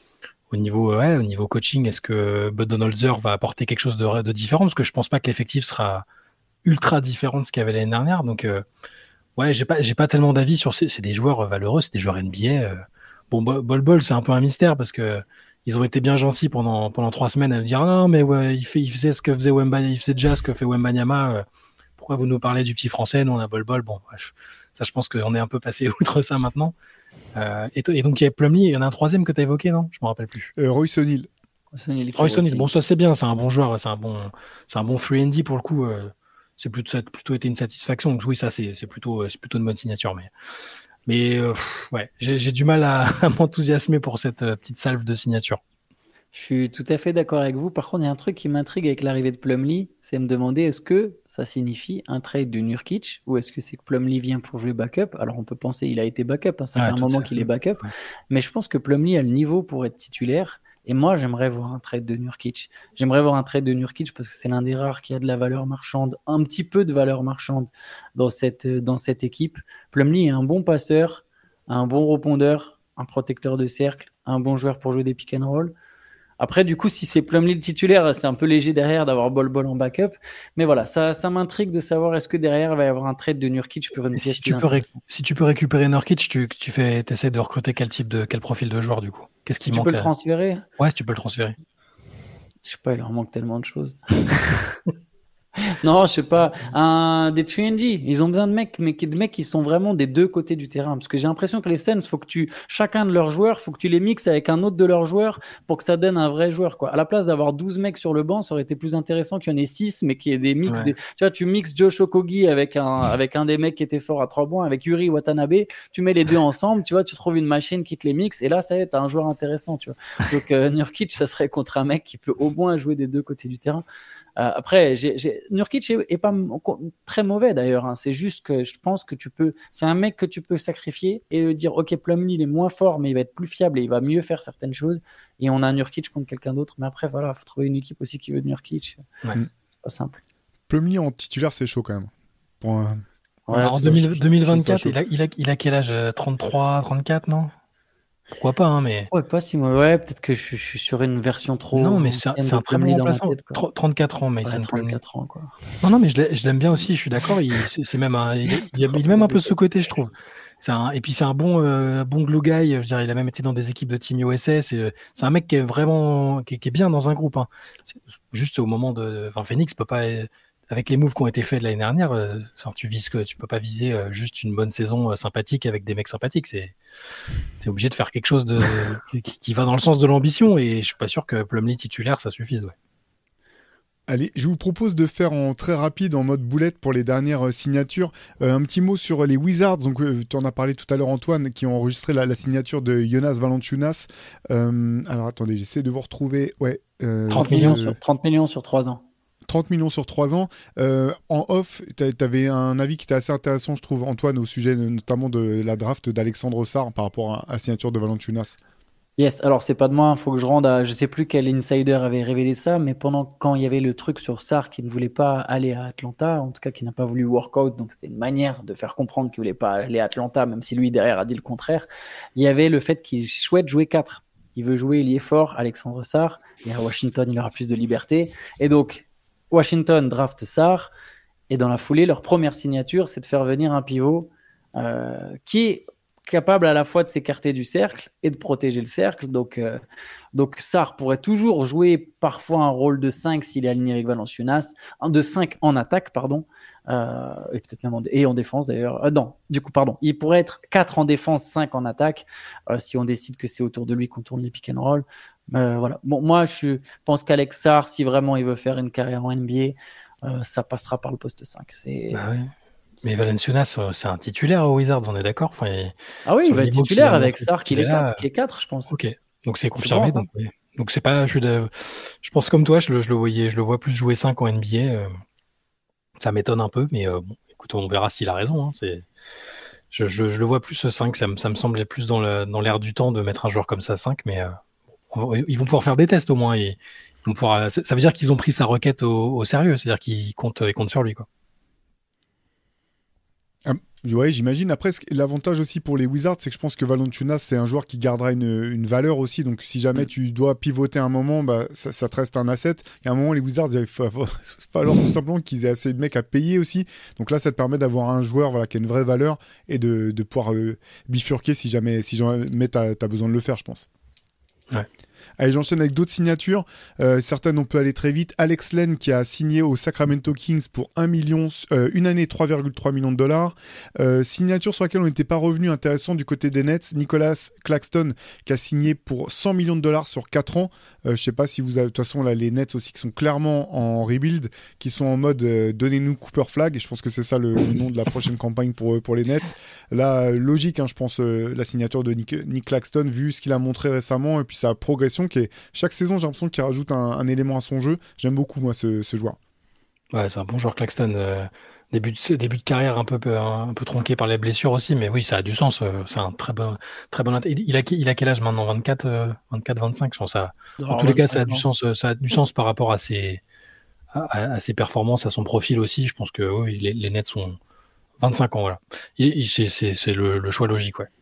Au niveau, ouais, au niveau coaching, est-ce que Budenholzer va apporter quelque chose de, de différent ? Parce que je pense pas que l'effectif sera ultra différent de ce qu'il y avait l'année dernière. Donc, euh, ouais, j'ai pas, j'ai pas tellement d'avis sur ces. C'est des joueurs valeureux, c'est des joueurs N B A. Euh. Bon, Bol Bol, c'est un peu un mystère parce que ils ont été bien gentils pendant pendant trois semaines à me dire non, mais ouais, il fait, il faisait ce que faisait Wembanyama, il faisait déjà ce que fait Wembanyama. Euh, pourquoi vous nous parlez du petit français ? Nous, on a Bol Bol. Bon, bref, ça, je pense qu'on est un peu passé outre ça maintenant. Euh, et, et donc il y avait Plumlee, il y en a un troisième que tu as évoqué, non ? Je me rappelle plus.
Euh, Royce O'Neal.
Royce O'Neal, bon ça c'est bien, c'est un bon joueur, c'est un bon, c'est un bon trois and D pour le coup. Euh, c'est plutôt, ça a plutôt été une satisfaction. Donc oui, ça c'est, c'est plutôt, c'est plutôt une bonne signature, mais, mais euh, pff, ouais, j'ai, j'ai du mal à, à m'enthousiasmer pour cette euh, petite salve de signature.
Je suis tout à fait d'accord avec vous. Par contre, il y a un truc qui m'intrigue avec l'arrivée de Plumlee, c'est me demander est-ce que ça signifie un trade de Nurkic ou est-ce que c'est que Plumlee vient pour jouer backup ? Alors on peut penser il a été backup, hein, ça
ouais,
fait un moment qu'il est backup, ouais. Mais je pense que Plumlee a le niveau pour être titulaire. Et moi, j'aimerais voir un trade de Nurkic. J'aimerais voir un trade de Nurkic parce que c'est l'un des rares qui a de la valeur marchande, un petit peu de valeur marchande dans cette, dans cette équipe. Plumlee est un bon passeur, un bon répondeur, un protecteur de cercle, un bon joueur pour jouer des pick and roll. Après, du coup, si c'est Plumlee le titulaire, c'est un peu léger derrière d'avoir Bol Bol en backup. Mais voilà, ça, ça m'intrigue de savoir est-ce que derrière, il va y avoir un trade de Nurkic pour une pièce
si tu peux ré- Si tu peux récupérer Nurkic, tu, tu fais, essaies de recruter quel type de, quel profil de joueur du coup ? Qu'est-ce qui
si
manque ?
Tu peux le transférer ?
Ouais, si tu peux le transférer.
Je sais pas, il leur manque tellement de choses. Non, je sais pas. Un, des trois and D. Ils ont besoin de mecs, mais de mecs qui sont vraiment des deux côtés du terrain. Parce que j'ai l'impression que les Suns, faut que tu, chacun de leurs joueurs, faut que tu les mixes avec un autre de leurs joueurs pour que ça donne un vrai joueur, quoi. À la place d'avoir douze mecs sur le banc, ça aurait été plus intéressant qu'il y en ait six, mais qu'il y ait des mix.
Ouais.
Des, tu vois, tu mixes Josh Okogie avec un, avec un des mecs qui était fort à trois points, avec Yuri Watanabe. Tu mets les deux ensemble, tu vois, tu trouves une machine qui te les mixe. Et là, ça y est, t'as un joueur intéressant, tu vois. Donc, euh, Nurkic, ça serait contre un mec qui peut au moins jouer des deux côtés du terrain. Euh, après, j'ai, j'ai... Nurkic est, est pas m- très mauvais d'ailleurs. Hein. C'est juste que je pense que tu peux. C'est un mec que tu peux sacrifier et dire ok, Plumlee il est moins fort, mais il va être plus fiable et il va mieux faire certaines choses. Et on a un Nurkic contre quelqu'un d'autre. Mais après, voilà, faut trouver une équipe aussi qui veut de Nurkic.
Ouais.
C'est pas simple.
Plumlee en titulaire, c'est chaud quand même. Pour un...
Ouais,
en deux mille, deux mille vingt-quatre, il a, il, a, il a quel âge ? trente-trois, trente-quatre, non ? Pourquoi pas, hein, mais.
Ouais, pas si moi. Ouais, peut-être que je, je suis sur une version trop.
Non, mais c'est un, c'est un très bon remplaçant.
Tête,
trente-quatre ans, mais
ouais,
c'est
trente-quatre ans, quoi.
Non, non, mais je, je l'aime bien aussi, je suis d'accord. Il, c'est, c'est même un, il, est, il est même un peu sous-côté, je trouve. C'est un, et puis c'est un bon, euh, bon glue guy. Je dirais, il a même été dans des équipes de Team U S S. Et, c'est un mec qui est vraiment, qui, qui est bien dans un groupe. Hein. C'est juste au moment de, enfin, Phoenix peut pas. Avec les moves qui ont été faits de l'année dernière, euh, tu vises que tu peux pas viser euh, juste une bonne saison euh, sympathique avec des mecs sympathiques. C'est, t'es obligé de faire quelque chose de qui, qui va dans le sens de l'ambition. Et je suis pas sûr que Plumlee titulaire ça suffise. Ouais.
Allez, je vous propose de faire en très rapide, en mode boulette pour les dernières euh, signatures. Euh, un petit mot sur les Wizards. Donc, euh, tu en as parlé tout à l'heure, Antoine, qui ont enregistré la, la signature de Jonas Valanciunas. Euh, alors, attendez, j'essaie de vous retrouver. Ouais. Euh,
trente millions sur trente millions sur trois ans.
trente millions sur trois ans. Euh, en off, tu avais un avis qui était assez intéressant, je trouve, Antoine, au sujet notamment de la draft d'Alexandre Sarr par rapport à, à la signature de Valanciunas.
Yes, alors c'est pas de moi, il faut que je rende à... Je sais plus quel insider avait révélé ça, mais pendant quand il y avait le truc sur Sarr qui ne voulait pas aller à Atlanta, en tout cas qui n'a pas voulu workout, donc c'était une manière de faire comprendre qu'il voulait pas aller à Atlanta, même si lui derrière a dit le contraire, il y avait le fait qu'il souhaite jouer quatre. il veut jouer, il y est fort, Alexandre Sarr, et à Washington, il aura plus de liberté. Et donc, Washington draft Sarr, et dans la foulée, leur première signature, c'est de faire venir un pivot euh, qui est capable à la fois de s'écarter du cercle et de protéger le cercle. Donc, euh, donc Sarr pourrait toujours jouer parfois un rôle de cinq s'il est aligné avec Valanciunas, de cinq en attaque, pardon, euh, et peut-être même en, et en défense d'ailleurs. Euh, non, du coup, pardon, il pourrait être quatre en défense, cinq en attaque, euh, si on décide que c'est autour de lui qu'on tourne les pick and roll. Euh, voilà. Bon, moi, je pense qu'Alex Sarr, si vraiment il veut faire une carrière en N B A, euh, ça passera par le poste cinq. C'est...
Bah ouais. Mais Valanciunas, c'est un titulaire aux Wizards, on est d'accord, enfin, il...
Ah oui, il va être titulaire avec Sarr qui est
là...
quatre, je pense.
Ok, donc c'est confirmé.
Pense,
donc,
hein.
oui. donc c'est pas, je, de... je pense comme toi, je le, je le voyais, je le vois plus jouer cinq en N B A. Euh... Ça m'étonne un peu, mais euh, bon, écoute, on verra s'il a raison. Hein. C'est... Je, je, je le vois plus cinq, ça me, ça me semblait plus dans, le, dans l'air du temps de mettre un joueur comme ça cinq, mais euh, on, ils vont pouvoir faire des tests au moins. Et, ils vont pouvoir, ça veut dire qu'ils ont pris sa requête au, au sérieux, c'est-à-dire qu'ils comptent, ils comptent sur lui, quoi.
Ouais, j'imagine. Après, l'avantage aussi pour les Wizards, c'est que je pense que Valanciunas, c'est un joueur qui gardera une, une valeur aussi. Donc, si jamais tu dois pivoter un moment, bah, ça, ça te reste un asset. Et à un moment, les Wizards, il va falloir tout simplement qu'ils aient assez de mecs à payer aussi. Donc là, ça te permet d'avoir un joueur voilà, qui a une vraie valeur et de, de pouvoir euh, bifurquer si jamais, si jamais tu as besoin de le faire, je pense.
Ouais.
Allez, j'enchaîne avec d'autres signatures. Euh, certaines, on peut aller très vite. Alex Len qui a signé au Sacramento Kings pour un million, euh, une année, trois virgule trois millions de dollars. Euh, signature sur laquelle on n'était pas revenu intéressant du côté des Nets. Nicolas Claxton qui a signé pour cent millions de dollars sur quatre ans. Euh, je ne sais pas si vous avez... De toute façon, là, les Nets aussi qui sont clairement en rebuild, qui sont en mode euh, donnez-nous Cooper Flag. Et je pense que c'est ça le, le nom de la prochaine campagne pour, pour les Nets. Là, logique, hein, je pense, euh, la signature de Nick, Nick Claxton, vu ce qu'il a montré récemment et puis sa progression qui est chaque saison, j'ai l'impression qu'il rajoute un, un élément à son jeu. J'aime beaucoup, moi, ce, ce joueur.
Ouais, c'est un bon joueur, Claxton. Euh, début, de, début de carrière un peu, un, un peu tronqué par les blessures aussi, mais oui, ça a du sens. Euh, c'est un très bon, très bon. Il, il, a, il a quel âge maintenant? vingt-quatre, euh, vingt-quatre, vingt-cinq, je pense. Ça, en tous les cas, ça a, du sens, ça a du sens par rapport à ses, à, à ses performances, à son profil aussi. Je pense que oui, les, les Nets sont vingt-cinq ans, voilà. Et, et c'est, c'est, c'est le, le choix logique, ouais.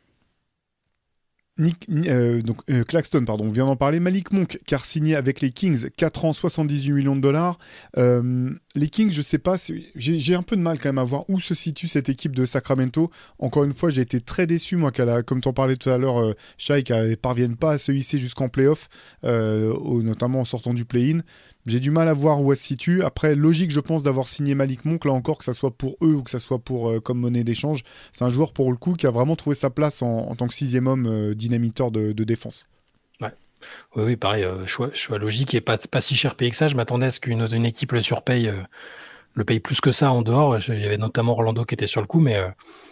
Nick, euh, donc, euh, Claxton, pardon, on vient d'en parler. Malik Monk, qui a signé avec les Kings, quatre ans, soixante-dix-huit millions de dollars. Euh, les Kings, je sais pas, j'ai, j'ai un peu de mal quand même à voir où se situe cette équipe de Sacramento. Encore une fois, j'ai été très déçu, moi, qu'elle a, comme tu en parlais tout à l'heure, euh, Shai, qu'elle ne parvienne pas à se hisser jusqu'en playoff, euh, au, notamment en sortant du play-in. J'ai du mal à voir où elle se situe. Après, logique, je pense, d'avoir signé Malik Monk, là encore, que ça soit pour eux ou que ça soit pour, euh, comme monnaie d'échange. C'est un joueur, pour le coup, qui a vraiment trouvé sa place en, en tant que sixième homme euh, dynamiteur de, de défense.
Ouais. Oui, oui, pareil, euh, choix, choix logique et pas, pas si cher payé que ça. Je m'attendais à ce qu'une une équipe le surpaye, euh, le paye plus que ça en dehors. Il y avait notamment Orlando qui était sur le coup, mais euh,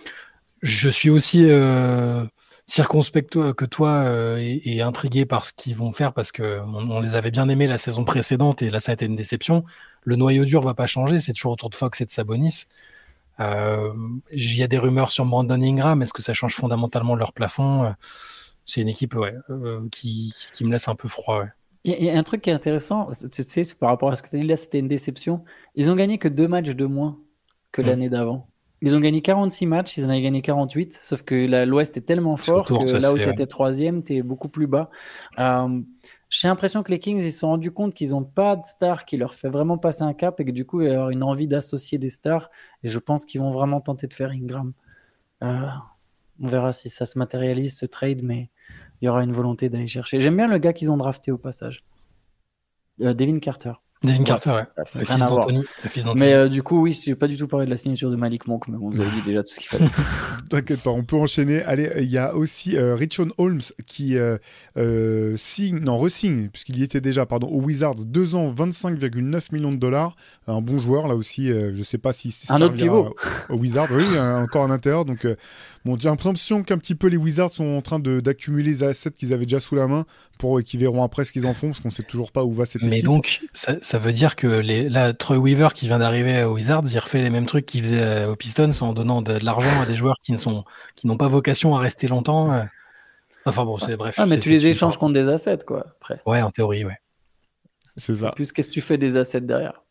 je suis aussi... Euh, circonspect que toi euh, et, et intrigué par ce qu'ils vont faire parce que on, on les avait bien aimés la saison précédente et là ça a été une déception. Le noyau dur va pas changer, c'est toujours autour de Fox et de Sabonis. Il euh, y a des rumeurs sur Brandon Ingram, est-ce que ça change fondamentalement leur plafond? C'est une équipe ouais, euh, qui, qui me laisse un peu froid. Il
ouais. y, y a un truc qui est intéressant, tu sais, c'est par rapport à ce que tu as dit là, c'était une déception. Ils ont gagné que deux matchs de moins que mmh. l'année d'avant. Ils ont gagné quarante-six matchs, ils en avaient gagné quarante-huit, sauf que la, l'Ouest est tellement fort tour, que ça, là où tu étais ouais. troisième, tu es beaucoup plus bas. Euh, j'ai l'impression que les Kings ils se sont rendus compte qu'ils n'ont pas de star qui leur fait vraiment passer un cap et que du coup, il y a une envie d'associer des stars. Et je pense qu'ils vont vraiment tenter de faire Ingram. Euh, on verra si ça se matérialise, ce trade, mais il y aura une volonté d'aller chercher. J'aime bien le gars qu'ils ont drafté au passage. Euh, Devin Carter.
Devin Carter, ouais.
Le fils, d'Anthony, le fils d'Anthony. Mais euh, du coup, oui, je n'ai pas du tout parlé de la signature de Malik Monk, mais bon, vous avez dit déjà tout ce qu'il fallait.
T'inquiète pas, on peut enchaîner. Allez, il y a aussi euh, Richaun Holmes qui euh, euh, signe, non, re-signe, puisqu'il y était déjà, pardon, aux Wizards, deux ans, vingt-cinq virgule neuf millions de dollars. Un bon joueur, là aussi, euh, je ne sais pas si c'est
un autre pivot
aux Wizards, oui, un, encore un intérieur. Donc, euh, bon, j'ai l'impression qu'un petit peu les Wizards sont en train de, d'accumuler les assets qu'ils avaient déjà sous la main pour euh, qu'ils verront après ce qu'ils en font, parce qu'on ne sait toujours pas où va cette équipe.
Mais donc, ça, ça veut dire que les, là, Troy Weaver qui vient d'arriver aux Wizards, il refait les mêmes trucs qu'il faisait aux Pistons en donnant de, de l'argent à des joueurs qui ne sont, qui n'ont pas vocation à rester longtemps. Enfin bon, c'est bref.
Ah, mais
c'est,
tu les
c'est
échanges contre des assets, quoi, après.
Ouais, en théorie, ouais.
C'est ça.
Plus, qu'est-ce que tu fais des assets derrière?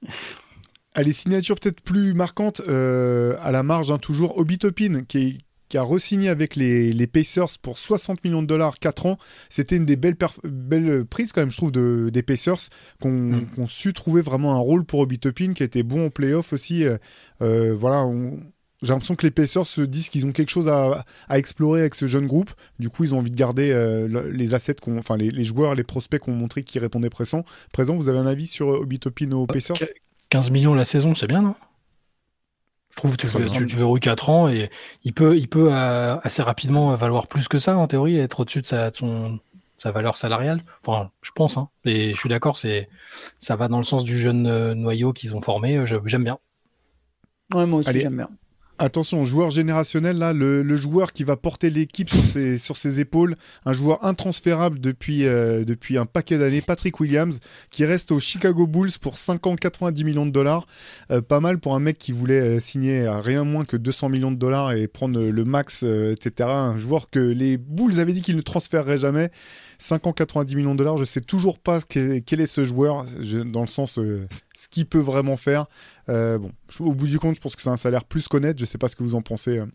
Allez, signature peut-être plus marquante, euh, à la marge, hein, toujours Obi Toppin, qui est qui a re-signé avec les, les Pacers pour soixante millions de dollars, quatre ans. C'était une des belles, perf- belles prises, quand même, je trouve, de, des Pacers, qui ont
Mm.
qui ont su trouver vraiment un rôle pour Obi Toppin, qui a été bon en play-off aussi. Euh, euh, voilà, on- j'ai l'impression que les Pacers se disent qu'ils ont quelque chose à, à explorer avec ce jeune groupe. Du coup, ils ont envie de garder euh, le- les assets, qu'on, enfin les, les joueurs, les prospects qu'on montré qui répondaient présent. Présent, vous avez un avis sur Obi Toppin aux Pacers?
Qu- quinze millions la saison, c'est bien, non? Je trouve que tu,
Ça
le-
va.
tu, tu verrouilles quatre ans et il peut, il peut euh, assez rapidement valoir plus que ça, en théorie, et être au-dessus de sa, de son, sa valeur salariale. Enfin, je pense. Hein. Et je suis d'accord, c'est, ça va dans le sens du jeune euh, noyau qu'ils ont formé. euh, je- j'aime bien.
Ouais, moi aussi,
Allez.
j'aime bien.
Attention, joueur générationnel, là, le, le joueur qui va porter l'équipe sur ses, sur ses épaules, un joueur intransférable depuis, euh, depuis un paquet d'années, Patrick Williams, qui reste aux Chicago Bulls pour cinq ans, quatre-vingt-dix millions de dollars. Euh, pas mal pour un mec qui voulait euh, signer à rien moins que deux cents millions de dollars et prendre euh, le max, euh, et cetera. Un joueur que les Bulls avaient dit qu'ils ne transféreraient jamais. cinq ans, quatre-vingt-dix millions de dollars, je sais toujours pas ce qu'est- quel est ce joueur, je- dans le sens euh, ce qu'il peut vraiment faire. Euh, bon, je- au bout du compte, je pense que c'est un salaire plus qu'honnête. Je sais pas ce que vous en pensez. euh.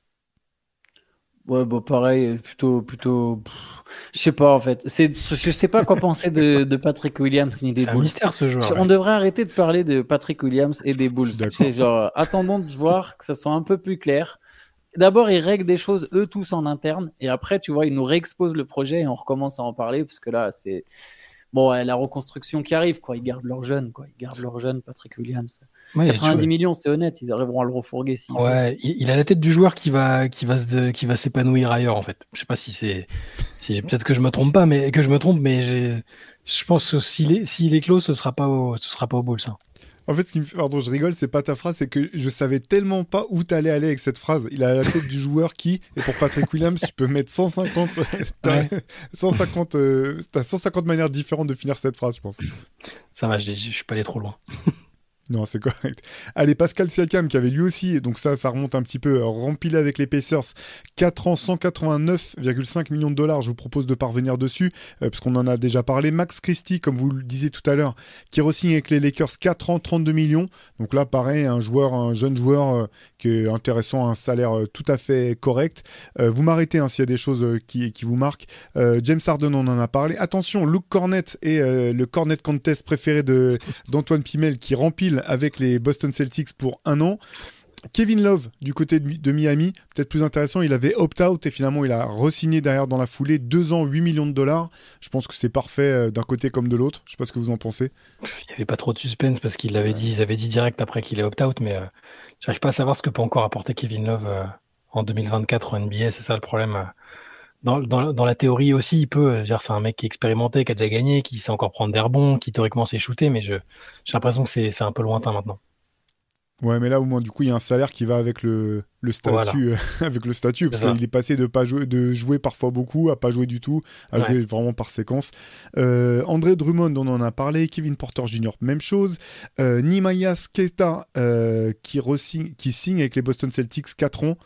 Ouais, bah pareil, plutôt, plutôt. pff, Je sais pas en fait. C'est, je sais pas quoi penser de, de Patrick Williams ni des
C'est un
Bulls.
mystère, ce joueur.
On
ouais.
devrait arrêter de parler de Patrick Williams et des Bulls.
D'accord.
C'est genre, attendons de voir que ça soit un peu plus clair. D'abord, ils règlent des choses eux tous en interne, et après, tu vois, ils nous réexposent le projet et on recommence à en parler parce que là, c'est bon, ouais, la reconstruction qui arrive, quoi. Ils gardent leurs jeunes, quoi. Ils gardent leurs jeunes, Patrick Williams.
Ouais, il a
quatre-vingt-dix
toujours-
millions, c'est honnête. Ils arriveront à le refourguer si.
Ouais, il, il a la tête du joueur qui va, qui va se, qui va s'épanouir ailleurs, en fait. Je sais pas si c'est, si, peut-être que je me trompe pas, mais que je me trompe, mais j'ai, je pense que s'il est, s'il est clos, ce sera pas au, ce sera pas au Bulls, hein.
En fait, ce qui me fait... pardon, je rigole, c'est pas ta phrase, c'est que je savais tellement pas où t'allais aller avec cette phrase. Il a la tête du joueur qui, et pour Patrick Williams, tu peux mettre cent cinquante, t'as
Ouais.
cent cinquante, euh, t'as cent cinquante manières différentes de finir cette phrase, je pense.
Ça va, je, je suis pas allé trop loin.
Non, c'est correct. Allez, Pascal Siakam, qui avait lui aussi, donc ça, ça remonte un petit peu, euh, rempilé avec les Pacers, quatre ans, cent quatre-vingt-neuf virgule cinq millions de dollars. Je vous propose de parvenir dessus, euh, parce qu'on en a déjà parlé. Max Christie, comme vous le disiez tout à l'heure, qui re-signe avec les Lakers, quatre ans, trente-deux millions. Donc là, pareil, un joueur, un jeune joueur euh, qui est intéressant, un salaire euh, tout à fait correct. Euh, vous m'arrêtez hein, s'il y a des choses euh, qui, qui vous marquent. Euh, James Harden, on en a parlé. Attention, Luke Cornett est euh, le Cornet Contest préféré de, d'Antoine Pimel, qui rempile avec les Boston Celtics pour un an. Kevin Love, du côté de, de Miami, peut-être plus intéressant, il avait opt-out et finalement il a re-signé derrière dans la foulée, deux ans, huit millions de dollars. Je pense que c'est parfait euh, d'un côté comme de l'autre. Je sais pas ce que vous en pensez.
Il n'y avait pas trop de suspense parce qu'ils l'avaient dit, ils avaient dit direct après qu'il est opt-out, mais euh, j'arrive pas à savoir ce que peut encore apporter Kevin Love euh, en deux mille vingt-quatre en N B A, c'est ça le problème. euh. Dans, dans, dans la théorie aussi, il peut, euh, dire, c'est un mec qui est expérimenté, qui a déjà gagné, qui sait encore prendre des rebonds, qui théoriquement sait shooter, mais je, j'ai l'impression que c'est, c'est un peu lointain maintenant.
Ouais, mais là au moins du coup il y a un salaire qui va avec le, le statut, euh, avec le statut, parce
C'est ça.
qu'il est passé de pas jouer, de jouer parfois beaucoup à pas jouer du tout, à
Ouais.
jouer vraiment par séquence. Euh, André Drummond, on en a parlé, Kevin Porter Junior, même chose. Euh, Nimaya Sketa euh, qui re-signe, qui signe avec les Boston Celtics quatre ans.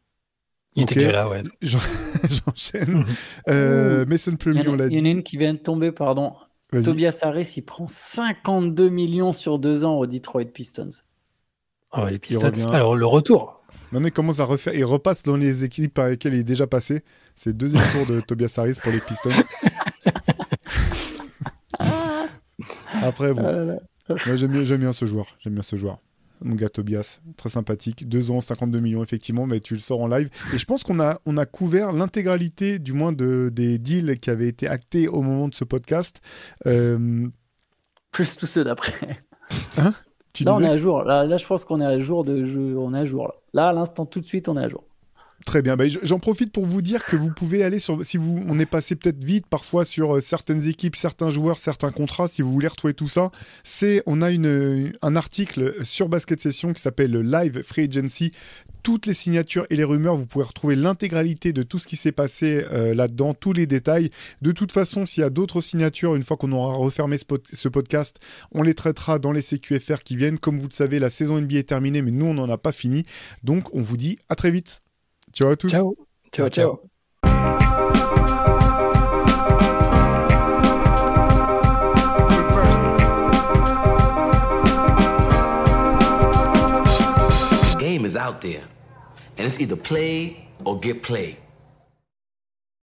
Il
Ok.
était déjà là, ouais.
J'en- J'enchaîne. Euh, Mason
Il y,
Plumlee,
en
on
a,
l'a
il y en a
dit.
une qui vient de tomber, pardon.
Vas-y.
Tobias Harris, il prend cinquante-deux millions sur deux ans aux Detroit Pistons.
Ah ouais, les
Il
Pistons.
revient.
Alors, le retour.
Maintenant, il commence à refaire. Il repasse dans les équipes par lesquelles il est déjà passé. C'est le deuxième tour de Tobias Harris pour les Pistons. Après, bon.
Ah là là.
Moi, j'aime bien, j'aime bien ce joueur. J'aime bien ce joueur. Mon gars Tobias, très sympathique. Deux ans, cinquante-deux millions, effectivement, mais tu le sors en live. Et je pense qu'on a, on a couvert l'intégralité, du moins, de, des deals qui avaient été actés au moment de ce podcast. Euh,
Plus tous ceux d'après.
tu
Là, on est
disais
à jour. Là, là, je pense qu'on est à jour de jeu. On est à jour. Là, là à l'instant, tout de suite, on est à jour.
Très bien. Bah, j- j'en profite pour vous dire que vous pouvez aller sur. Si vous, on est passé peut-être vite parfois sur euh, certaines équipes, certains joueurs, certains contrats. Si vous voulez retrouver tout ça, c'est on a une, un article sur Basket Session qui s'appelle Live Free Agency. Toutes les signatures et les rumeurs, vous pouvez retrouver l'intégralité de tout ce qui s'est passé euh, là-dedans, tous les détails. De toute façon, s'il y a d'autres signatures, une fois qu'on aura refermé ce, pod- ce podcast, on les traitera dans les C Q F R qui viennent. Comme vous le savez, la saison N B A est terminée, mais nous, on n'en a pas fini. Donc, on vous dit à très vite. Ciao à tous.
Ciao. Ciao, ciao.
The game is out there, and it's either play or get played.